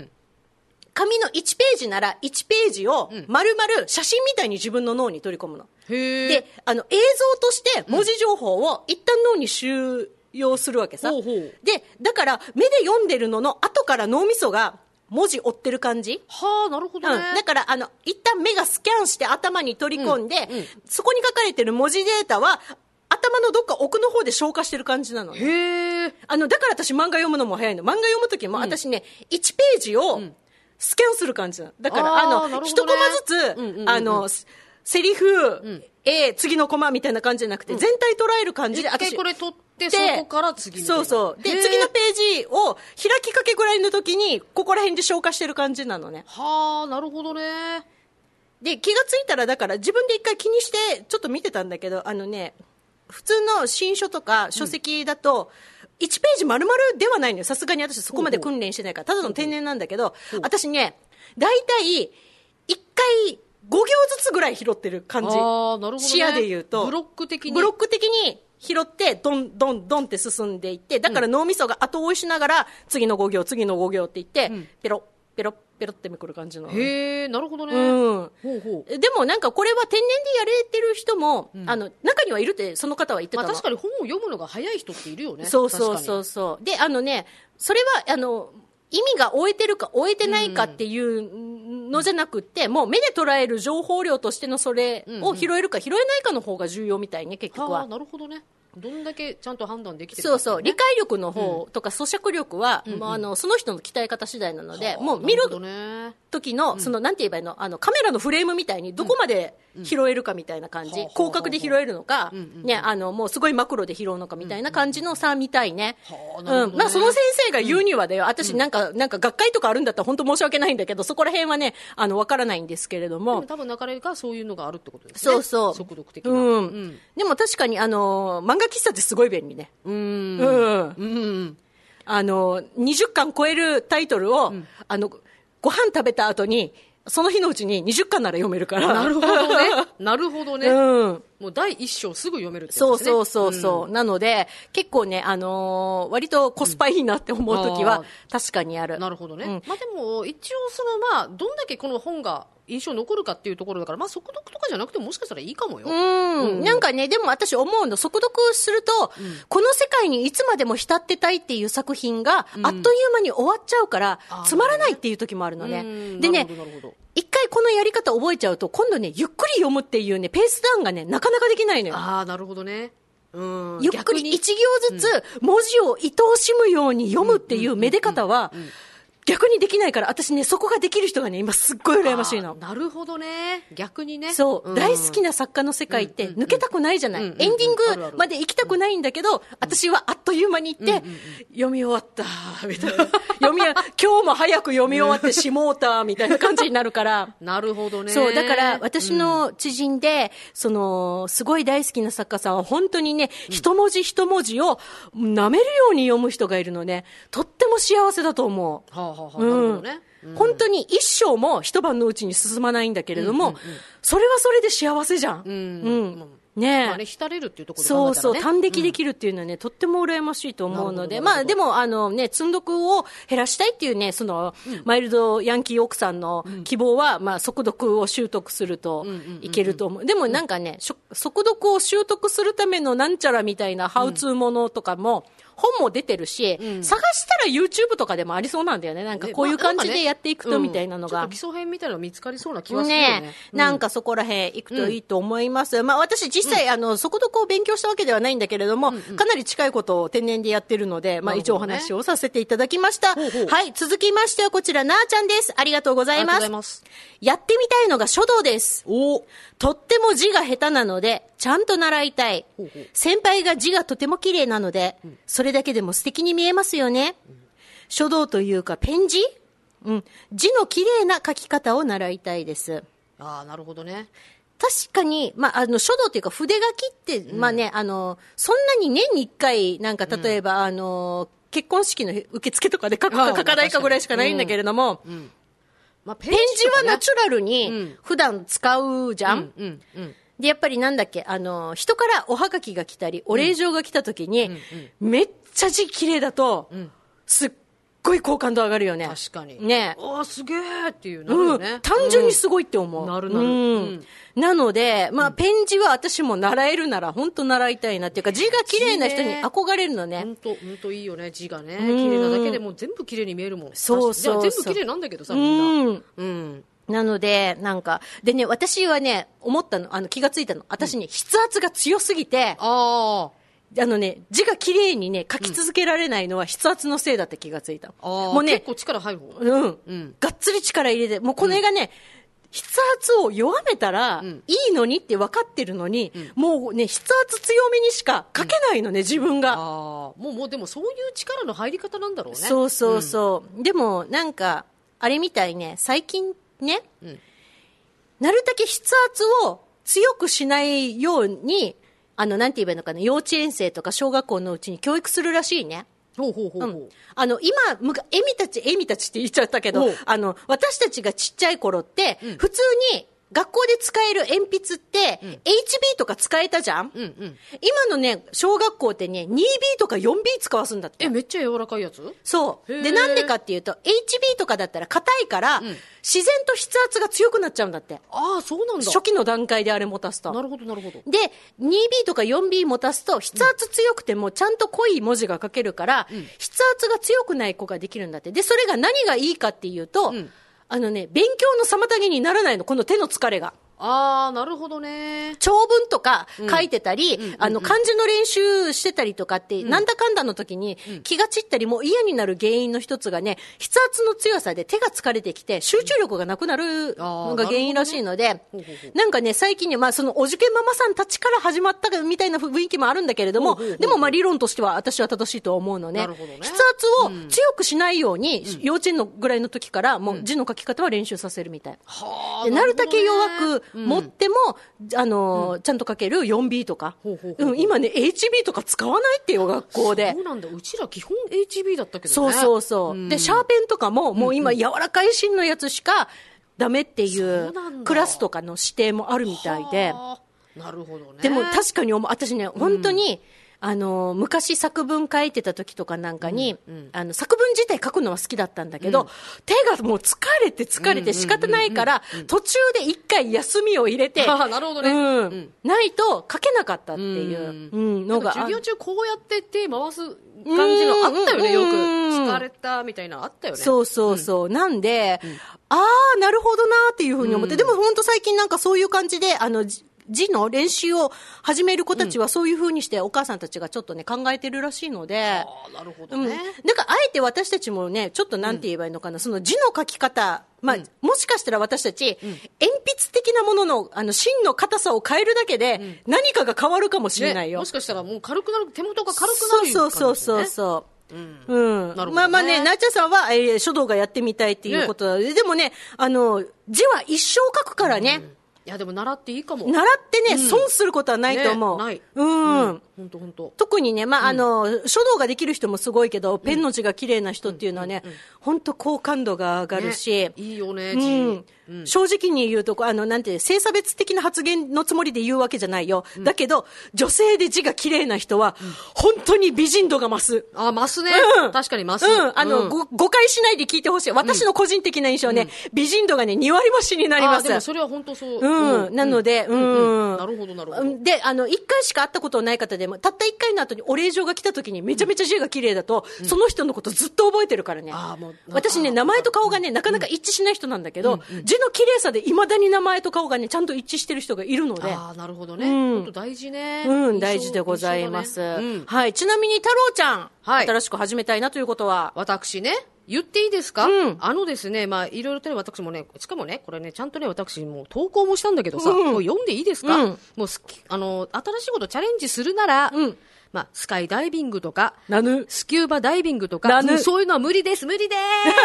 紙の1ページなら1ページを丸々写真みたいに自分の脳に取り込むの。で、映像として文字情報を一旦脳に収容するわけさ。で、だから目で読んでるのの後から脳みそが文字追ってる感じ。 なるほどね。 だから一旦目がスキャンして頭に取り込んで、そこに書かれてる文字データは頭のどっか奥の方で消化してる感じなのね。だから私漫画読むのも早いの。漫画読むときも私ね、1ページをスキャンする感じなの。だから一コマずつ、セリフ、次のコマみたいな感じじゃなくて、全体捉える感じで、 一回これ取って、そこから次みたいな。 そう。で、次のページを開きかけぐらいの時に、ここら辺で消化してる感じなのね。 なるほどね。 で、気がついたら、だから自分で一回気にして、ちょっと見てたんだけど、普通の新書とか書籍だと、1ページ丸々ではないのよ。さすがに私そこまで訓練してないから、ただの天然なんだけど、私ね、だいたい1回、5行ずつぐらい拾ってる感じ。 なるほどね。 視野で言うと。 ブロック的に拾って、どんどんって進んでいって、だから脳みそが後追いしながら、次の5行って言って、ペロってめくる感じの。 なるほどね。 でもなんかこれは天然でやれてる人も、中にはいるって、その方は言ってたの。 確かに本を読むのが早い人っているよね。 そう。で、それは、意味が終えてるか終えてないかっていうのじゃなくって、もう目で捉える情報量としてのそれを拾えるか拾えないかの方が重要みたいね、結局は。 なるほどね。どんだけちゃんと判断できてるか、 そう。理解力の方とか咀嚼力は、その人の鍛え方次第なので、もう見る時の、なんて言えばいいの、カメラのフレームみたいにどこまで拾えるかみたいな感じ。広角で拾えるのか、もうすごいマクロで拾うのかみたいな感じの差みたいね。まあその先生が言うにはだよ、私なんか学会とかあるんだったら本当申し訳ないんだけど、そこら辺はね、わからないんですけれども。 多分なかなかそういうのがあるってことですね。 そう。 速読的な。 でも確かに漫画喫茶ってすごい便利ね。20巻超えるタイトルを、ご飯食べた後に、その日のうちに20巻なら読めるから。 なるほどね。もう第一章すぐ読めるってことですね。 そう。なので、結構ね、割とコスパいいなって思うときは、確かにある。 なるほどね。まあでも、一応どんだけこの本が印象残るかっていうところだから、まあ速読とかじゃなくてももしかしたらいいかもよ。 なんかね、でも私思うの、速読すると、この世界にいつまでも浸ってたいっていう作品が、あっという間に終わっちゃうから、つまらないっていう時もあるのね。でね、一回このやり方覚えちゃうと、今度ね、ゆっくり読むっていうね、ペースダウンがね、なかなかできないのよ。 ああ、なるほどね。 ゆっくり一行ずつ文字を愛おしむように読むっていうめで方は、逆にできないから、私ね、そこができる人がね、今すっごい羨ましいの。 なるほどね。逆にね。 そう、大好きな作家の世界って抜けたくないじゃない。エンディングまで行きたくないんだけど、私はあっという間に行って、読み終わった、みたいな。今日も早く読み終わってしもうた、みたいな感じになるから。 なるほどね。 そう、だから私の知人で、すごい大好きな作家さんは本当にね、一文字一文字を舐めるように読む人がいるのね、とっても幸せだと思う。本当に一生も一晩のうちに進まないんだけれども、それはそれで幸せじゃん。ねえ。 まあね、浸れるっていうところで考えたらね。 そうそう、短歴できるっていうのはね、とっても羨ましいと思うので、まあでも積読を減らしたいっていうね、マイルドヤンキー奥さんの希望は、まあ速読を習得するといけると思う。でもなんかね、速読を習得するためのなんちゃらみたいなハウツーものとかも、本も出てるし、探したら YouTube とかでもありそうなんだよね。なんかこういう感じでやっていくとみたいなのが。 ちょっと基礎編みたいなの見つかりそうな気はするよね。 なんかそこら辺行くといいと思います。まあ私実際、速読を勉強したわけではないんだけれども、かなり近いことを天然でやってるので、まあ一応お話をさせていただきました。はい、続きましてはこちら、なーちゃんです。ありがとうございます。やってみたいのが書道です。とっても字が下手なので、ちゃんと習いたい。先輩が字がとても綺麗なので、それだけでも素敵に見えますよね。書道というかペン字？字の綺麗な書き方を習いたいです。 ああ、なるほどね。 確かに、まあ、書道というか筆書きって、まあね、そんなに年に一回、なんか例えば、結婚式の受付とかで書くか書かないかぐらいしかないんだけれども、まあ、ペン字はナチュラルに普段使うじゃん。で、やっぱりなんだっけ、人からおはがきが来たり、お礼状が来た時に、めっちゃ字綺麗だと、すっごい好感度上がるよね。 確かに。 ね。 すげーっていうなるよね。 単純にすごいって思う。 なる。 なので、まあ、ペン字は私も習えるなら、本当習いたいなっていうか、字が綺麗な人に憧れるのね。 本当いいよね、字がね。綺麗なだけでも全部綺麗に見えるもん。 そう。 全部綺麗なんだけどさ、みんな。 なので、なんか、でね、私はね、思ったの、気がついたの。私ね、筆圧が強すぎて、字が綺麗にね、書き続けられないのは筆圧のせいだって気がついた。 もうね、結構力入る方。 がっつり力入れて、もうこれがね、筆圧を弱めたらいいのにって分かってるのに、もうね、筆圧強めにしか書けないのね、自分が。 もうでもそういう力の入り方なんだろうね。 そう。でも、なんか、あれみたいね、最近ね、なるだけ筆圧を強くしないように、なんて言えばいいのかな、幼稚園生とか小学校のうちに教育するらしいね。今、エミたちって言っちゃったけど、私たちがちっちゃい頃って、普通に学校で使える鉛筆って、HB とか使えたじゃん、今のね、小学校ってね、2B とか 4B 使わすんだって。 めっちゃ柔らかいやつ？ そう。で、なんでかっていうと、HB とかだったら硬いから、自然と筆圧が強くなっちゃうんだって。 そうなんだ。 初期の段階であれ持たすと。 なるほど。で、 2B とか 4B 持たすと、筆圧強くてもちゃんと濃い文字が書けるから、筆圧が強くない子ができるんだって。で、それが何がいいかっていうと、勉強の妨げにならないの、この手の疲れが。 なるほどね。 長文とか書いてたり、漢字の練習してたりとかって、なんだかんだの時に気が散ったりもう嫌になる原因の一つがね、筆圧の強さで手が疲れてきて集中力がなくなるのが原因らしいので、なんかね、最近ね、まあそのお受験ママさんたちから始まったみたいな雰囲気もあるんだけれども、でもまあ理論としては私は正しいと思うのね。筆圧を強くしないように、幼稚園のぐらいの時からもう字の書き方は練習させるみたい。でなるだけ弱く持っても、ちゃんと書ける 4B とか。今ね、HB とか使わないってよ、学校で。 そうなんだ。うちら基本 HB だったけどね。 そう。で、シャーペンとかも、もう今柔らかい芯のやつしかダメっていうクラスとかの指定もあるみたいで。 なるほどね。 でも確かに私ね、本当に、 昔作文書いてた時とかなんかに、作文自体書くのは好きだったんだけど、手がもう疲れて仕方ないから、途中で一回休みを入れて、 なるほどね。 ないと書けなかったっていうのが。 授業中こうやって手回す感じのあったよね、よく。疲れたみたいなのあったよね。 そうそうそう。なんで、なるほどなっていうふうに思って、でも本当最近なんかそういう感じで、字の練習を始める子たちはそういう風にしてお母さんたちがちょっとね考えてるらしいので、 なるほどね。 なんかあえて私たちもねちょっとなんて言えばいいのかな、その字の書き方、もしかしたら私たち、鉛筆的なものの芯の硬さを変えるだけで、何かが変わるかもしれないよ。 もしかしたらもう軽くなる、手元が軽くなる、 そうまあね、なっちゃんさんは、書道がやってみたいっていうことで、でもね、字は一生書くからね。 いやでも習っていいかも。 習ってね、損することはないと思う。 ない。 本当。 特にね、書道ができる人もすごいけど、ペンの字が綺麗な人っていうのはね、本当好感度が上がるし。 いいよね、字。 正直に言うと、なんて、性差別的な発言のつもりで言うわけじゃないよ。だけど、女性で字が綺麗な人は、本当に美人度が増す。 増すね。確かに増す。 誤解しないで聞いてほしい。私の個人的な印象ね、美人度がね、2割増しになります。 でもそれは本当そう。 なので、 なるほど。 で、1回しか会ったことない方でも、たった1回の後にお礼状が来た時にめちゃめちゃ字が綺麗だと、その人のことずっと覚えてるからね。私ね、名前と顔がね、なかなか一致しない人なんだけど、字の綺麗さで未だに名前と顔がね、ちゃんと一致してる人がいるので。 なるほどね。本当大事ね。 大事でございます。はい。ちなみに太郎ちゃん、新しく始めたいなということは。 私ね、言っていいですか？ですね、いろいろとね、私もね、しかもね、これね、ちゃんとね、私も投稿もしたんだけどさ、もう読んでいいですか？もう新しいことチャレンジするなら、スカイダイビングとか、スキューバダイビングとか、そういうのは無理です。無理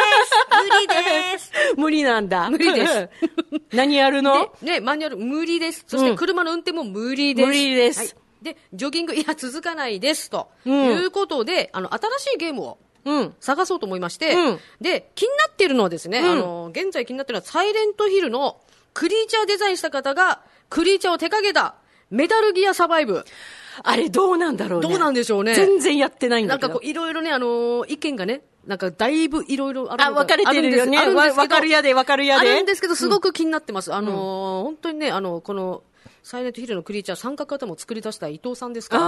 なんだ。 無理です。 何やるの？ ね、マニュアル無理です。そして車の運転も無理です。 無理です。 で、ジョギング、続かないです。ということで、新しいゲームを、探そうと思いまして、で、気になっているのはですね、現在気になっているのは、サイレントヒルのクリーチャーデザインした方が、クリーチャーを手掛けた、メタルギアサバイブ。 あれどうなんだろうね。 どうなんでしょうね。 全然やってないんだけど。 なんかいろいろね、意見がね、なんかだいぶいろいろあるんです。 分かれてるよね。分かるやで。あるんですけど、すごく気になってます。本当にね、この、サイレントヒルのクリーチャー三角型も作り出した伊藤さんですから、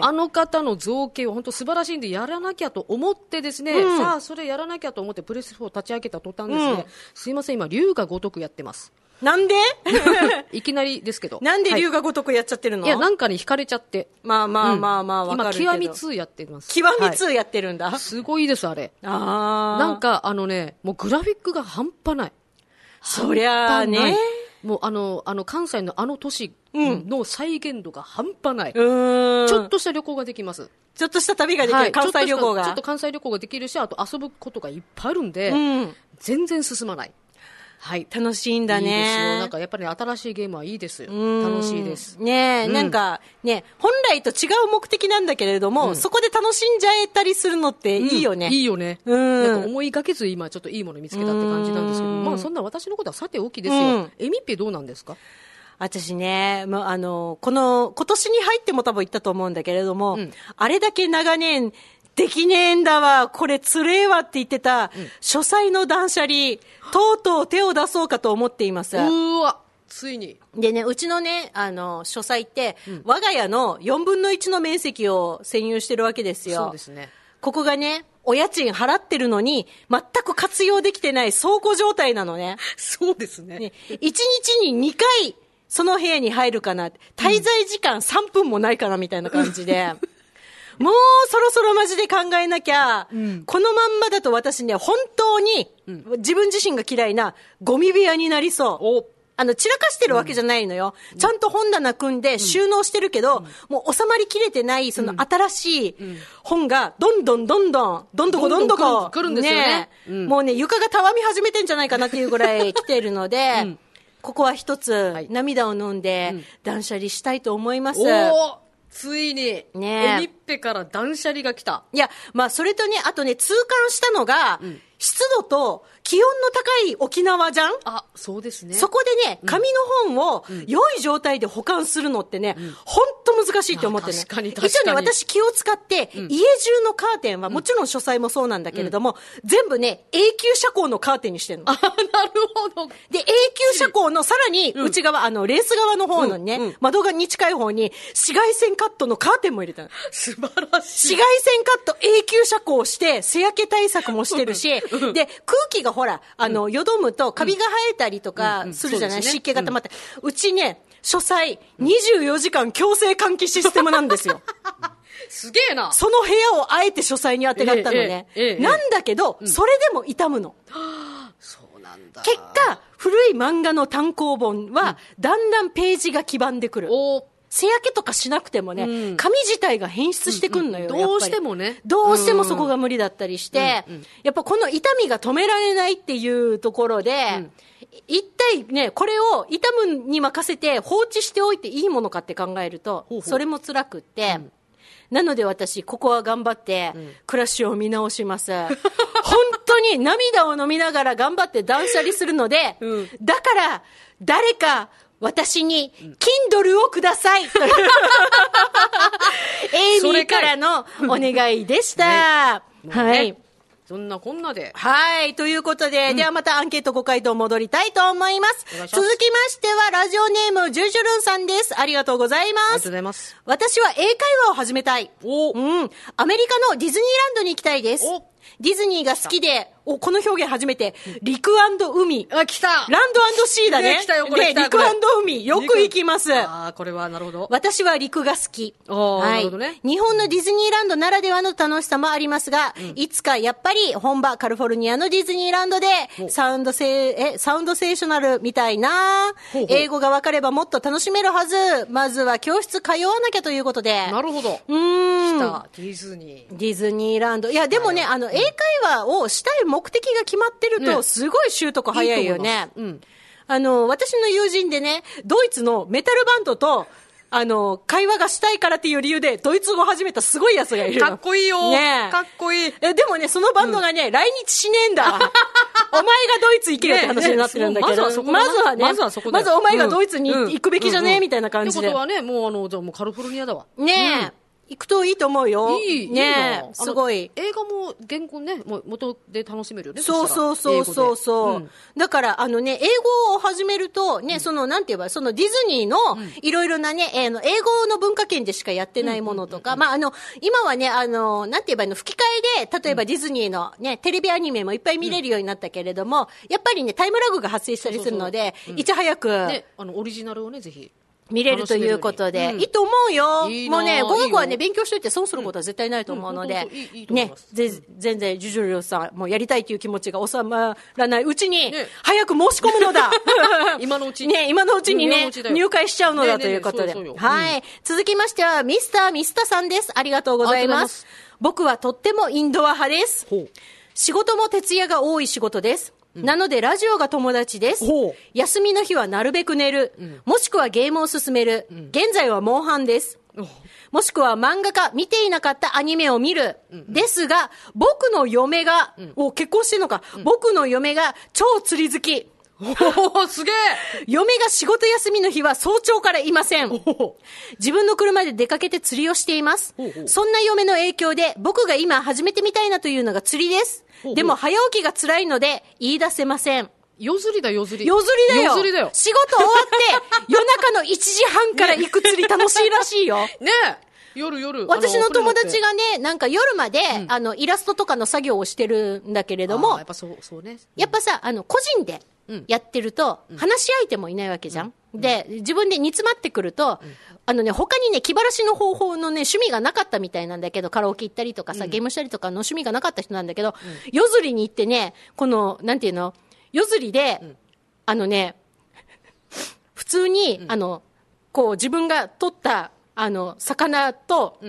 もう方の造形は本当素晴らしいんでやらなきゃと思ってですね、さあそれやらなきゃと思ってプレス4立ち上げた途端ですね、すいません今龍が如くやってます。 なんでいきなりですけど。 なんで龍が如くやっちゃってるの？ いや、なんかに惹かれちゃって。 わかるけど。 今、極み2やってます。 極み2やってるんだ。 すごいです、あれ。なんか、もうグラフィックが半端ない。 そりゃあね。 もう関西の都市の再現度が半端ない。ちょっとした旅行ができます。 ちょっとした旅ができる、関西旅行が。 ちょっと関西旅行ができるし、あと遊ぶことがいっぱいあるんで、全然進まない。はい。 楽しいんだね。 いいですよ。なんかやっぱり、ね、新しいゲームはいいですよ。楽しいです。 ねえ、なんかね、本来と違う目的なんだけれども、そこで楽しんじゃえたりするのっていいよね。 いいよね。なんか思いがけず今ちょっといいもの見つけたって感じなんですけど、そんな私のことはさておきですよ。エミッペどうなんですか？ 私ね、今年に入っても多分言ったと思うんだけれども、あれだけ長年、できねえんだわ、これつれえわって言ってた、書斎の断捨離、とうとう手を出そうかと思っています。 ついに。 でね、うちのね、書斎って、我が家の4分の1の面積を占有してるわけですよ。 そうですね。 ここがね、お家賃払ってるのに、全く活用できてない倉庫状態なのね。 そうですね。 1日に2回、その部屋に入るかな。滞在時間3分もないかな、みたいな感じで。もうそろそろマジで考えなきゃ、このまんまだと私ね、本当に自分自身が嫌いなゴミ部屋になりそう。散らかしてるわけじゃないのよ。ちゃんと本棚組んで収納してるけど、もう収まりきれてない、その新しい本がどんどこ来るんですよね。 もうね、床がたわみ始めてんじゃないかなっていうぐらい来てるので、ここは一つ涙を飲んで断捨離したいと思います。 ついに、エミッペから断捨離が来た。 いや、それとね、あとね、痛感したのが、湿度と気温の高い沖縄じゃん。 あ、そうですね。 そこでね、紙の本を良い状態で保管するのってね、ほんと難しいって思ってね。 確かに確かに。 一応ね、私気を使って、家中のカーテンは、もちろん書斎もそうなんだけれども、全部ね、永久遮光のカーテンにしてるの。 あ、なるほど。 で、永久遮光のさらに内側、レース側の方のね、窓側に近い方に、紫外線カットのカーテンも入れたの。 素晴らしい。 紫外線カット永久遮光して、背焼け対策もしてるし、で、空気がほら、よどむとカビが生えたりとかするじゃない、湿気が溜まって。うちね、書斎、24時間強制換気システムなんですよ。 すげえな。 その部屋をあえて書斎にあてがったのね。なんだけど、それでも傷むの。 そうなんだ。 結果、古い漫画の単行本は、だんだんページが黄ばんでくる。背焼けとかしなくてもね、紙自体が変質してくんのよ。 どうしてもね。 どうしてもそこが無理だったりして、やっぱこの痛みが止められないっていうところで、一体ね、これを痛むに任せて放置しておいていいものかって考えると、それも辛くって、なので私、ここは頑張って、暮らしを見直します。本当に涙を飲みながら頑張って断捨離するので、だから、誰か、私に、Kindle をください。エイミーからのお願いでした。はい。 そんなこんなで。 はい。ということで、ではまたアンケートご回答戻りたいと思います。続きましては、ラジオネーム、ジュジュルンさんです。ありがとうございます。 ありがとうございます。 私は英会話を始めたい。アメリカのディズニーランドに行きたいです。ディズニーが好きで、この表現初めて、陸&海。 あ、来た。 ランド&シーだね。 来たよ、これ。 で、陸&海。よく行きます。 あ、これはなるほど。 私は陸が好き。 なるほどね。 日本のディズニーランドならではの楽しさもありますが、いつかやっぱり本場カリフォルニアのディズニーランドで、サウンドセーショナルみたいな。英語が分かればもっと楽しめるはず。まずは教室通わなきゃということで。 なるほど。来た。ディズニーランド。いや、でもね、英会話をしたい目的が決まってると、すごい習得早いよね。私の友人でね、ドイツのメタルバンドと、会話がしたいからっていう理由で、ドイツ語を始めたすごい奴がいる。 かっこいいよ。ねかっこいい。 でもね、そのバンドがね、来日しねえんだわ。お前がドイツ行けよって話になってるんだけど。まずはね、まずお前がドイツに行くべきじゃねえみたいな感じで。 ってことはね、もうじゃあもうカリフォルニアだわ。 ねえ。行くといいと思うよ。 いいねえ、すごい。 映画も原稿ね、元で楽しめるよね。 そう。だから、英語を始めると、ね、なんて言えば、そのディズニーの、いろいろなね、英語の文化圏でしかやってないものとか、まあ、今はね、なんて言えば吹き替えで、例えばディズニーのね、テレビアニメもいっぱい見れるようになったけれども、やっぱりね、タイムラグが発生したりするので、いち早く。 ね、オリジナルをね、ぜひ。 見れるということで、いいと思うよ。もうね、語学はね、勉強しといて損することは絶対ないと思うので、ね、全然、ジュジュリオさん、もうやりたいという気持ちが収まらないうちに、早く申し込むのだ。 今のうちに。 ね、今のうちにね、入会しちゃうのだということで。はい。続きましては、ミスターさんです。ありがとうございます。僕はとってもインドア派です。仕事も徹夜が多い仕事です。なのでラジオが友達です。休みの日はなるべく寝る。もしくはゲームを進める。現在はモンハンです。もしくは漫画か見ていなかったアニメを見る。ですが、僕の嫁が、結婚してんのか、僕の嫁が超釣り好き。 すげえ。 嫁が仕事休みの日は早朝からいません。自分の車で出かけて釣りをしています。そんな嫁の影響で僕が今始めてみたいなというのが釣りです。でも早起きが辛いので言い出せません。 夜釣りだよ。仕事終わって夜中の1時半から行く釣り楽しいらしいよ。 ねえ。夜。 私の友達がね、なんか夜まで、イラストとかの作業をしてるんだけれども、 やっぱそうね。 やっぱさ、個人でやってると、話し相手もいないわけじゃん。で、自分で煮詰まってくると、他にね、気晴らしの方法のね、趣味がなかったみたいなんだけど、カラオケ行ったりとかさ、ゲームしたりとかの趣味がなかった人なんだけど、夜釣りに行ってね、なんていうの、夜釣りで、普通に、こう自分が取った、魚と、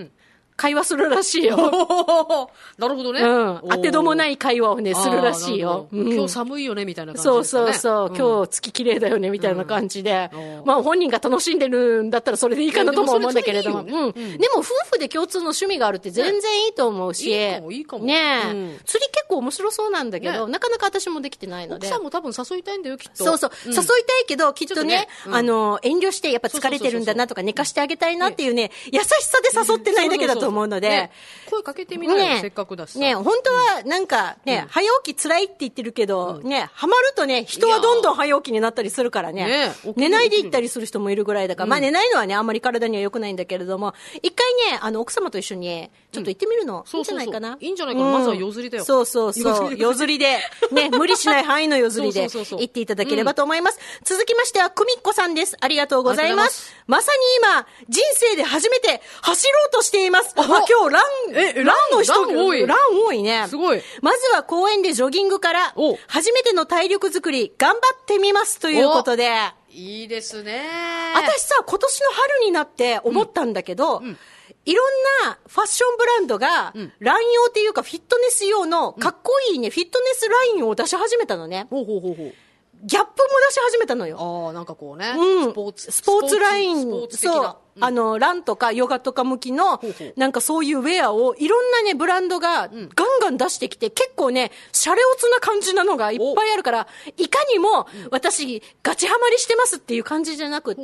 会話するらしいよ。 なるほどね。 当てどもない会話をね、するらしいよ。 今日寒いよね、みたいな感じですかね。 そう。今日月綺麗だよね、みたいな感じで。まあ本人が楽しんでるんだったらそれでいいかなとも思うんだけれども。でも夫婦で共通の趣味があるって全然いいと思うし。 いいかも。 ねえ。釣り結構面白そうなんだけど、なかなか私もできてないので。 奥さんも多分誘いたいんだよ、きっと。 そう。誘いたいけど、きっとね、遠慮してやっぱ疲れてるんだなとか寝かしてあげたいなっていうね、優しさで誘ってないだけだと思うので。 声かけてみなよ、せっかくだし。 ね、本当はなんかね、早起き辛いって言ってるけど、ね、ハマるとね、人はどんどん早起きになったりするからね。寝ないで行ったりする人もいるぐらいだから、まあ寝ないのはね、あんまり体には良くないんだけれども、一回ね、奥様と一緒に、ちょっと行ってみるの、いいんじゃないかな。 いいんじゃないかな。まずは夜釣りだよ。 そう。夜釣りで、ね、無理しない範囲の夜釣りで、行っていただければと思います。続きましては、くみっこさんです。ありがとうございます。まさに今、人生で初めて走ろうとしています。今日、ランの人ラン多いね。 すごい。 まずは公園でジョギングから、初めての体力作り、頑張ってみますということで。 いいですね。 私さ、今年の春になって思ったんだけど、いろんなファッションブランドが、ラン用っていうかフィットネス用のかっこいいね、フィットネスラインを出し始めたのね。ギャップも出し始めたのよ。 なんかこうね。 スポーツライン、そう。ランとかヨガとか向きの、なんかそういうウェアをいろんなね、ブランドがガンガン出してきて、結構ね、シャレオツな感じなのがいっぱいあるから、いかにも私ガチハマりしてますっていう感じじゃなくって、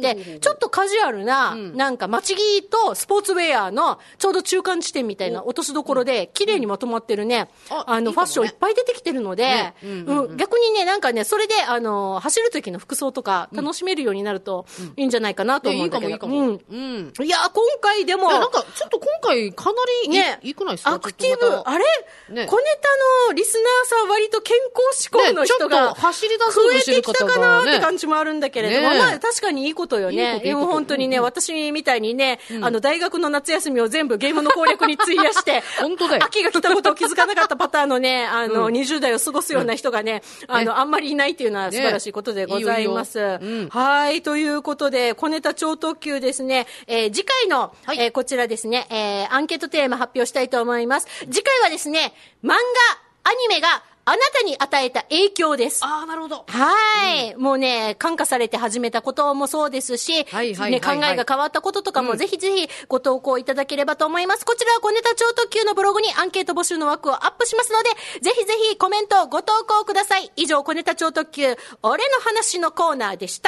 ちょっとカジュアルな、なんか街着とスポーツウェアのちょうど中間地点みたいな落としどころで、綺麗にまとまってるね、ファッションいっぱい出てきてるので、逆にね、なんかね、それで、走る時の服装とか楽しめるようになるといいんじゃないかなと思うんだけど。いや、今回でも。 なんか、ちょっと今回かなりいいくないですか？ アクティブ、あれ、小ネタのリスナーさん割と健康志向の人が走り出そうとしてる方が増えてきたかなって感じもあるんだけれども、まあ確かにいいことよね。でも本当にね、私みたいにね、大学の夏休みを全部ゲームの攻略に費やして、 本当だよ。 秋が来たことを気づかなかったパターンのね、20代を過ごすような人がね、あんまりいないっていうのは素晴らしいことでございます。はい、ということで、小ネタ超特急ですね、次回の、こちらですね、アンケートテーマ発表したいと思います。次回はですね、漫画、アニメがあなたに与えた影響です。 なるほど。 はい、もうね、感化されて始めたこともそうですし、考えが変わったこととかもぜひぜひご投稿いただければと思います。こちらは小ネタ超特急のブログにアンケート募集の枠をアップしますので、ぜひぜひコメントご投稿ください。以上、小ネタ超特急、俺の話のコーナーでした。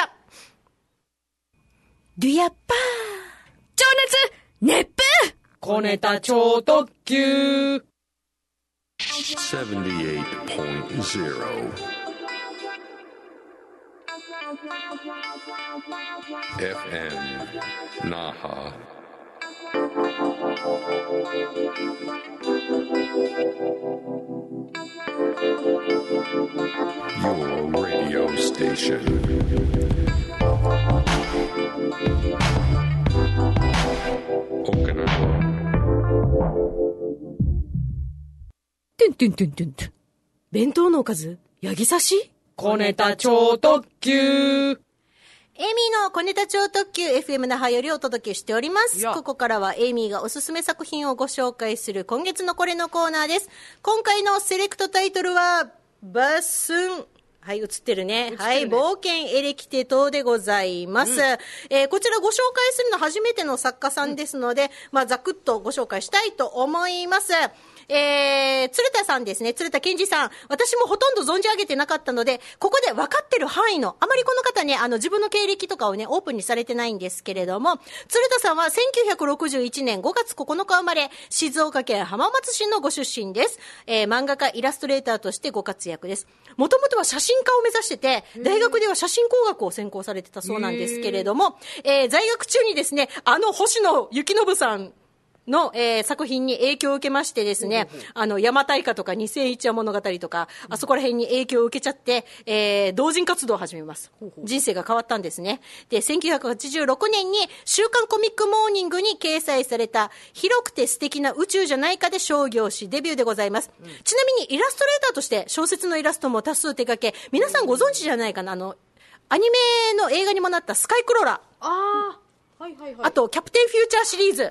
デュヤッパー。 情熱熱風小ネタ超特急 78.0 FM Naha Your radio station 弁当のおかずヤギ刺し小ネタ超特急エミの小ネタ超特急 FM 那覇よりお届けしております。ここからはエイミーがおすすめ作品をご紹介する今月のこれのコーナーです。今回のセレクトタイトルはバスン、はい、映ってるね。はい、冒険エレキテ島でございます。こちらご紹介するの初めての作家さんですので、まあ、ざくっとご紹介したいと思います。鶴田さんですね。鶴田健二さん。私もほとんど存じ上げてなかったので、ここで分かってる範囲の、あまりこの方ね、自分の経歴とかをね、オープンにされてないんですけれども、鶴田さんは1961年5月9日生まれ、静岡県浜松市のご出身です。漫画家、イラストレーターとしてご活躍です。もともとは写真家を目指してて、大学では写真工学を専攻されてたそうなんですけれども、在学中にですね、星野幸信さん、の、作品に影響を受けましてですね、邪馬台歌とか2001夜物語とか、あそこら辺に影響を受けちゃって、同人活動を始めます。人生が変わったんですね。で、1986年に週刊コミックモーニングに掲載された広くて素敵な宇宙じゃないかで商業誌デビューでございます。ちなみにイラストレーターとして小説のイラストも多数手掛け、皆さんご存知じゃないかな、アニメの映画にもなったスカイクローラー。あと、キャプテンフューチャーシリーズ。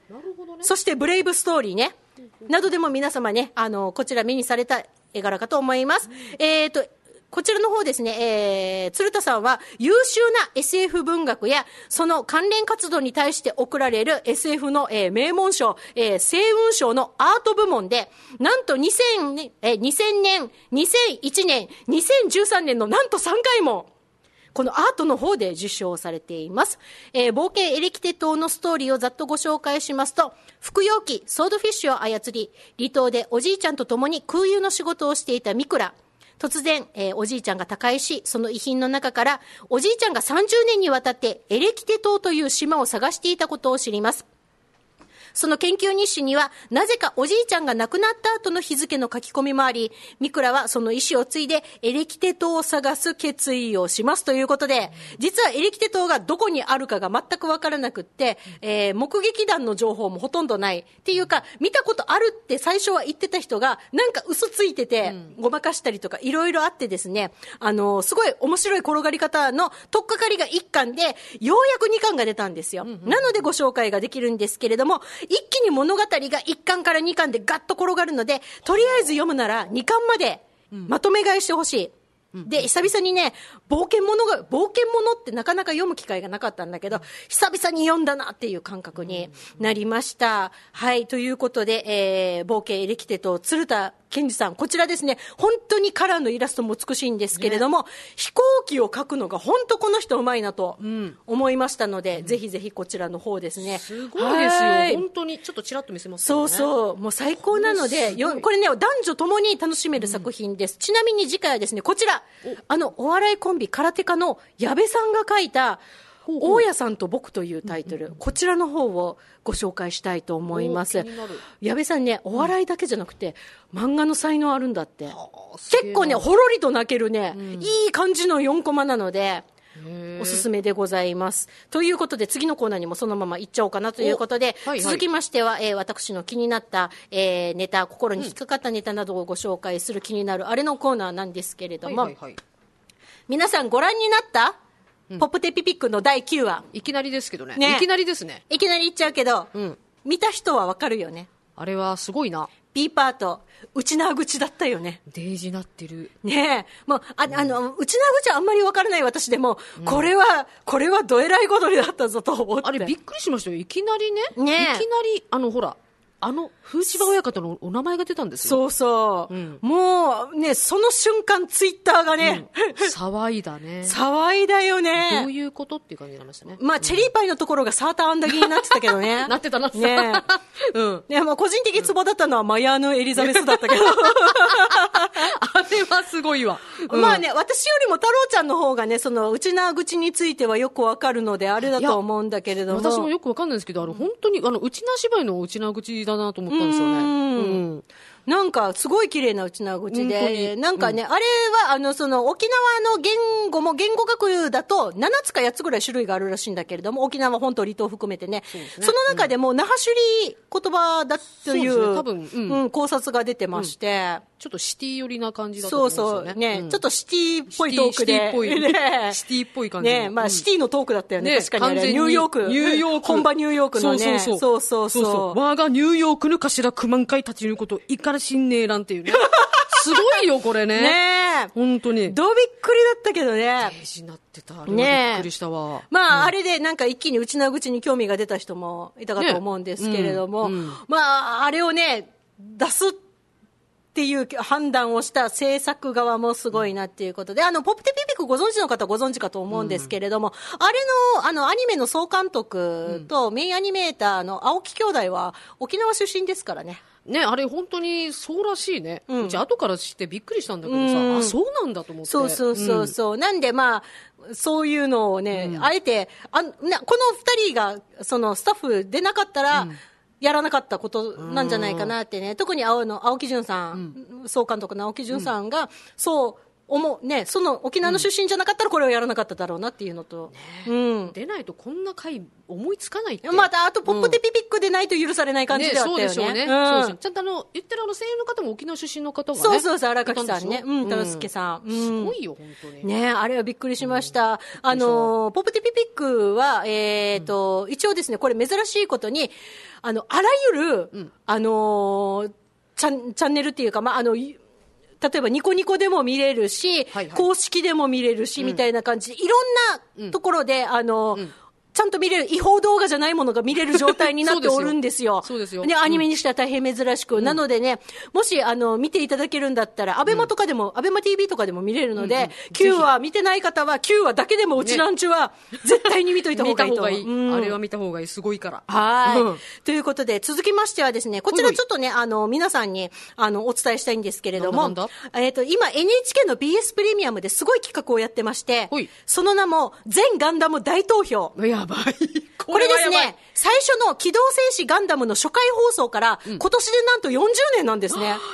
なるほどね。 そしてブレイブストーリーね、などでも皆様ね、こちら目にされた絵柄かと思います。こちらの方ですね、鶴田さんは優秀な SF 文学やその関連活動に対して贈られる SF の、名門賞、星雲賞のアート部門で、なんと2000年、2001年、2013年のなんと3回も、このアートの方で受賞されています。冒険エレキテ島のストーリーをざっとご紹介しますと、服用機ソードフィッシュを操り、離島でおじいちゃんと共に空輸の仕事をしていたミクラ。突然、おじいちゃんが他界し、その遺品の中から、おじいちゃんが30年にわたってエレキテ島という島を探していたことを知ります。その研究日誌には、なぜかおじいちゃんが亡くなった後の日付の書き込みもあり、ミクラはその意思を継いでエレキテ島を探す決意をしますということで、実はエレキテ島がどこにあるかが全くわからなくって、目撃談の情報もほとんどないっていうか、見たことあるって最初は言ってた人がなんか嘘ついてて、ごまかしたりとかいろいろあってですね、すごい面白い転がり方の取っかかりが1巻で、ようやく2巻が出たんですよ。なのでご紹介ができるんですけれども、一気に物語が1巻から2巻でガッと転がるので、とりあえず読むなら2巻までまとめ買いしてほしい。で、久々にね、冒険物ってなかなか読む機会がなかったんだけど、久々に読んだなっていう感覚になりました。はい、ということで、冒険エレキテと鶴田健二さん、こちらですね、本当にカラーのイラストも美しいんですけれども、飛行機を描くのが本当この人うまいなと思いましたので、ぜひぜひこちらの方ですね。 すごいですよ。本当に、ちょっとちらっと見せますね。 そう、もう最高なので、これね、男女ともに楽しめる作品です。ちなみに次回はですね、こちら、お笑いコンビ、空手家の矢部さんが書いた、大家さんと僕というタイトル、こちらの方をご紹介したいと思います。矢部さんね、お笑いだけじゃなくて、漫画の才能あるんだって。結構ね、ほろりと泣けるね、いい感じの4コマなので、おすすめでございます。ということで、次のコーナーにもそのまま行っちゃおうかなということで、続きましては、私の気になった、ネタ、心に引っかかったネタなどをご紹介する気になるあれのコーナーなんですけれども、皆さんご覧になったポップテピピックの第9話。 いきなりですけどね。いきなりですね。 いきなり言っちゃうけど、見た人はわかるよね。 あれはすごいな。 B パート、内縄口だったよね。 デージなってる。 ねえ。もう、内縄口はあんまりわからない私でも、これはどえらいことになったぞと思って。 あれびっくりしましたよ。いきなりね。いきなり、ほら、風芝親方のお名前が出たんですよ。 そう、もうね、その瞬間ツイッターがね、 騒いだね。 騒いだよね。 どういうことっていう感じになりましたね。 まあ、チェリーパイのところがサーターアンダギーになってたけどね。 なってた。ね。 ね、まあ、個人的ツボだったのはマヤーヌ・エリザベスだったけど。 あれはすごいわ。 まあね、私よりも太郎ちゃんの方がね、その内縄口についてはよくわかるので、あれだと思うんだけれども。 私もよくわかんないんですけど、本当に、内縄芝居の内縄口だなと思ったんですよね。 なんか、すごい綺麗な内縄口で、なんかね、あれは、その、沖縄の言語学だと、7つか8つぐらい種類があるらしいんだけれども、沖縄本島離島含めてね。その中でも、那覇首里言葉だという、多分、考察が出てまして、 ちょっとシティ寄りな感じだと思うんですよね。 そうね、ちょっとシティっぽいトークで。 シティっぽい感じ。 ね、まあ、シティのトークだったよね。確かにあれ。ニューヨーク。本場ニューヨークのね。そう。 我がニューヨークの頭9万回立ち抜くこと、いからしんねえなんていうね。すごいよ、これね。 ねえ。 本当に。 どうびっくりだったけどね。 デージなってた。あれはびっくりしたわ。 まあ、あれでなんか一気に内縄口に興味が出た人もいたかと思うんですけれども、まあ、あれをね、出すっていう判断をした制作側もすごいなっていうことで、ポップテピピックご存知の方ご存知かと思うんですけれども、あれの、アニメの総監督とメインアニメーターの青木兄弟は沖縄出身ですからね。 ね、あれ本当にそうらしいね。うち後から知ってびっくりしたんだけどさ、あ、そうなんだと思って。 そう。なんでまあ、そういうのをね、あえて、この二人が、そのスタッフでなかったら、やらなかったことなんじゃないかなってね。特に青木淳さん、総監督の青木淳さんが、そうね、その沖縄の出身じゃなかったらこれをやらなかっただろうなっていうのと、 出ないとこんな回思いつかないって。 またあとポップテピピックでないと許されない感じであったよね。 そうでしょうね。そうでしょう。ちゃんと言ってる声優の方も沖縄出身の方がね。 そう荒垣さんね、太郎介さん、 すごいよ本当にね。あれはびっくりしました。ポップテピピックは一応ですね、これ珍しいことにあらゆるチャンネルっていうか、例えばニコニコでも見れるし、公式でも見れるし、みたいな感じで、いろんなところで、ちゃんと見れる、違法動画じゃないものが見れる状態になっておるんですよ。 そうですよ。 ね、アニメにしては大変珍しく。なのでね、もし、見ていただけるんだったら、アベマとかでも、アベマ TV とかでも見れるので、9話見てない方は、9話だけでもうちなんちゅは、絶対に見といた方がいいと思う。 あれは見た方がいい。すごいから。 はい。ということで、続きましてはですね、こちらちょっとね、皆さんに、お伝えしたいんですけれども、今 NHK の BS プレミアムですごい企画をやってまして、その名も、全ガンダム大投票。 やばい。 これですね、最初の機動戦士ガンダムの初回放送から、今年でなんと40年なんですね。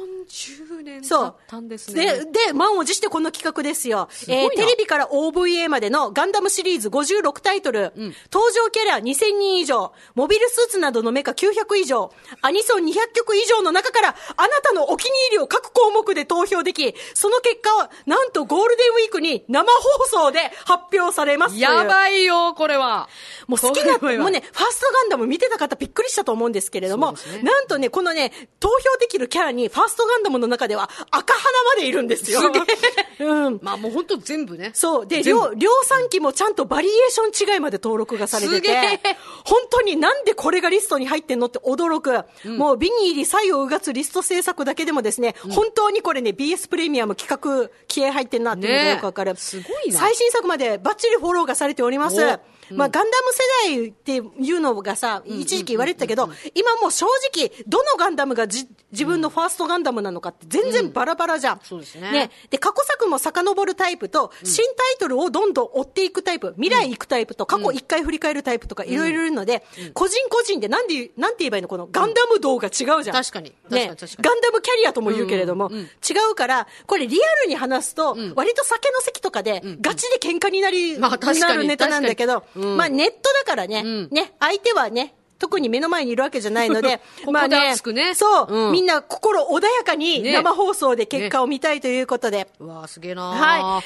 40年経ったんですね。 で、満を持してこの企画ですよ。テレビから OVA までのガンダムシリーズ56タイトル、登場キャラ2000人以上、モビルスーツなどのメカ900以上、アニソン200曲以上の中から、あなたのお気に入りを各項目で投票でき、その結果は、なんとゴールデンウィークに生放送で発表されます。 やばいよ、これは。 もう好きな、もうね、ファーストガンダム見てた方びっくりしたと思うんですけれども、なんとね、このね、投票できるキャラにファーストガンダムの中では赤花までいるんですよ。 すげえ。もう本当全部ね。 そう。で、量産機もちゃんとバリエーション違いまで登録がされてて、本当になんでこれがリストに入ってんのって驚く。もう美に入り左右うがつリスト制作だけでもですね、本当にこれね、BS プレミアム企画気合入ってんなっていうのがよくわかる。 すごいな。 最新作までバッチリフォローがされております。ガンダム世代っていうのがさ、一時期言われてたけど、今もう正直、どのガンダムが自分のファーストガンダムなのかって全然バラバラじゃん。 そうですね。 で、過去作も遡るタイプと、新タイトルをどんどん追っていくタイプ、未来行くタイプと、過去一回振り返るタイプとかいろいろいるので、個人個人でなんて言えばいいの、このガンダム道が違うじゃん。 確かに。 ガンダムキャリアとも言うけれども、違うから、これリアルに話すと、割と酒の席とかで、ガチで喧嘩になるネタなんだけど、ネットだからね、相手はね、特に目の前にいるわけじゃないので、そう、みんな心穏やかに生放送で結果を見たいということで。 うわー、すげえなー。 はい。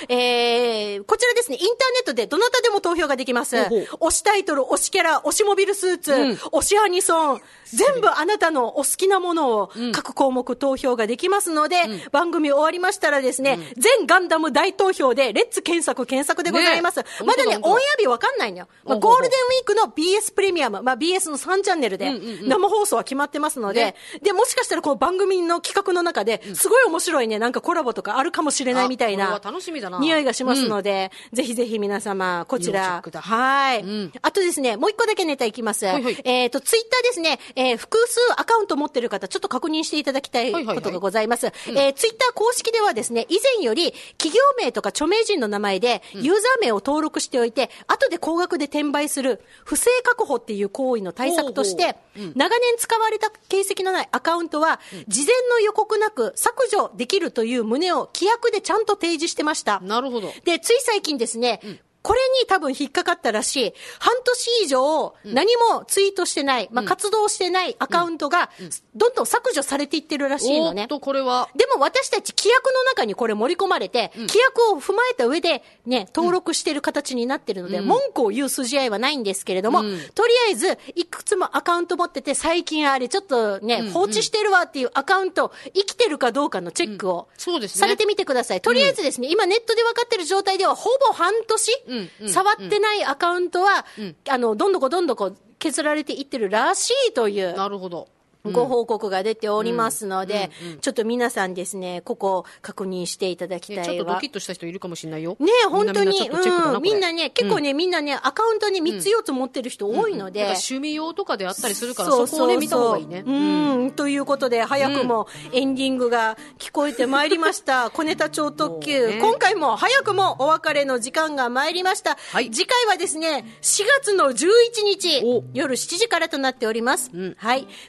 こちらですね、インターネットでどなたでも投票ができます。推しタイトル、推しキャラ、推しモビルスーツ、推しアニソン、全部あなたのお好きなものを各項目投票ができますので、番組終わりましたらですね、全ガンダム大投票でレッツ検索でございます。まだね、オンエア日わかんないのよ。ゴールデンウィークの BS プレミアム、BS の3チャンネルで生放送は決まってますので、で、もしかしたらこの番組の企画の中で、すごい面白いね、なんかコラボとかあるかもしれないみたいな、匂いがしますので、ぜひぜひ皆様、こちら。はい。あとですね、もう一個だけネタいきます。ツイッターですね、複数アカウント持ってる方、ちょっと確認していただきたいことがございます。ツイッター公式ではですね、以前より企業名とか著名人の名前でユーザー名を登録しておいて、後で高額で転売する不正確保っていう行為の対策として、長年使われた形跡のないアカウントは、事前の予告なく削除できるという旨を規約でちゃんと提示してました。 なるほど。 で、つい最近ですね、これに多分引っかかったらしい、半年以上何もツイートしてない、活動してないアカウントがどんどん削除されていってるらしいのね。 これはでも私たち規約の中にこれ盛り込まれて、規約を踏まえた上でね、登録している形になってるので、文句を言う筋合いはないんですけれども、とりあえずいくつもアカウント持ってて、最近あれちょっとね、放置してるわっていうアカウント、生きてるかどうかのチェックをされてみてください。とりあえずですね、今ネットで分かってる状態ではほぼ半年、触ってないアカウントは、どんどこ削られていってるらしいという。 なるほど。 ご報告が出ておりますので、ちょっと皆さんですね、ここ確認していただきたいわ。 ちょっとドキッとした人いるかもしれないよ。 ね、本当に。みんなね、結構ね、みんなね、アカウントに3つ4つ持ってる人多いので。 趣味用とかであったりするから、そこをね、見た方がいいね。 ということで、早くもエンディングが聞こえてまいりました。小ネタ超特急。今回も早くもお別れの時間が参りました。次回はですね、4月の11日、夜7時からとなっております。はい。小ネタ超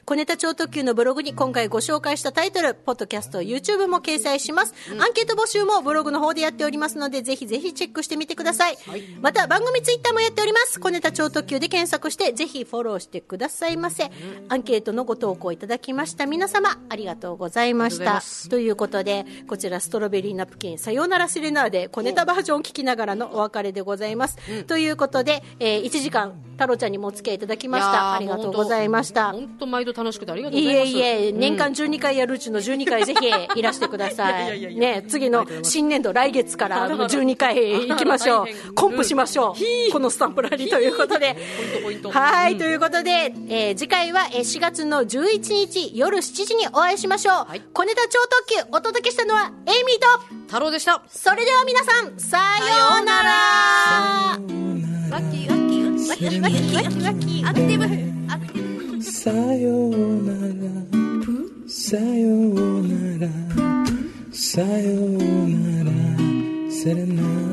超特急のブログに今回ご紹介したタイトル、ポッドキャスト、YouTube も掲載します。アンケート募集もブログの方でやっておりますので、ぜひぜひチェックしてみてください。また番組ツイッターもやっております。小ネタ超特急で検索してぜひフォローしてくださいませ。アンケートのご投稿いただきました皆様、ありがとうございました。ということで、こちらストロベリーナプキンさようならセレナーデ小ネタバージョン聞きながらのお別れでございます。ということで、1時間太郎ちゃんにもお付き合いいただきました。ありがとうございました。 本当毎度楽しくてありがとうございます。 いえ、年間12回やるうちの12回ぜひいらしてください。ね、次の新年度来月から12回行きましょう。コンプしましょう。このスタンプラリーということで。はい、ということで、次回は4月の11日夜7時にお会いしましょう。小ネタ超特急お届けしたのはエイミーと太郎でした。 それでは皆さん、さようなら。 ワキワキワキワキワキワキワキアクティブアクティブ。 さようならさようならさようならセレナ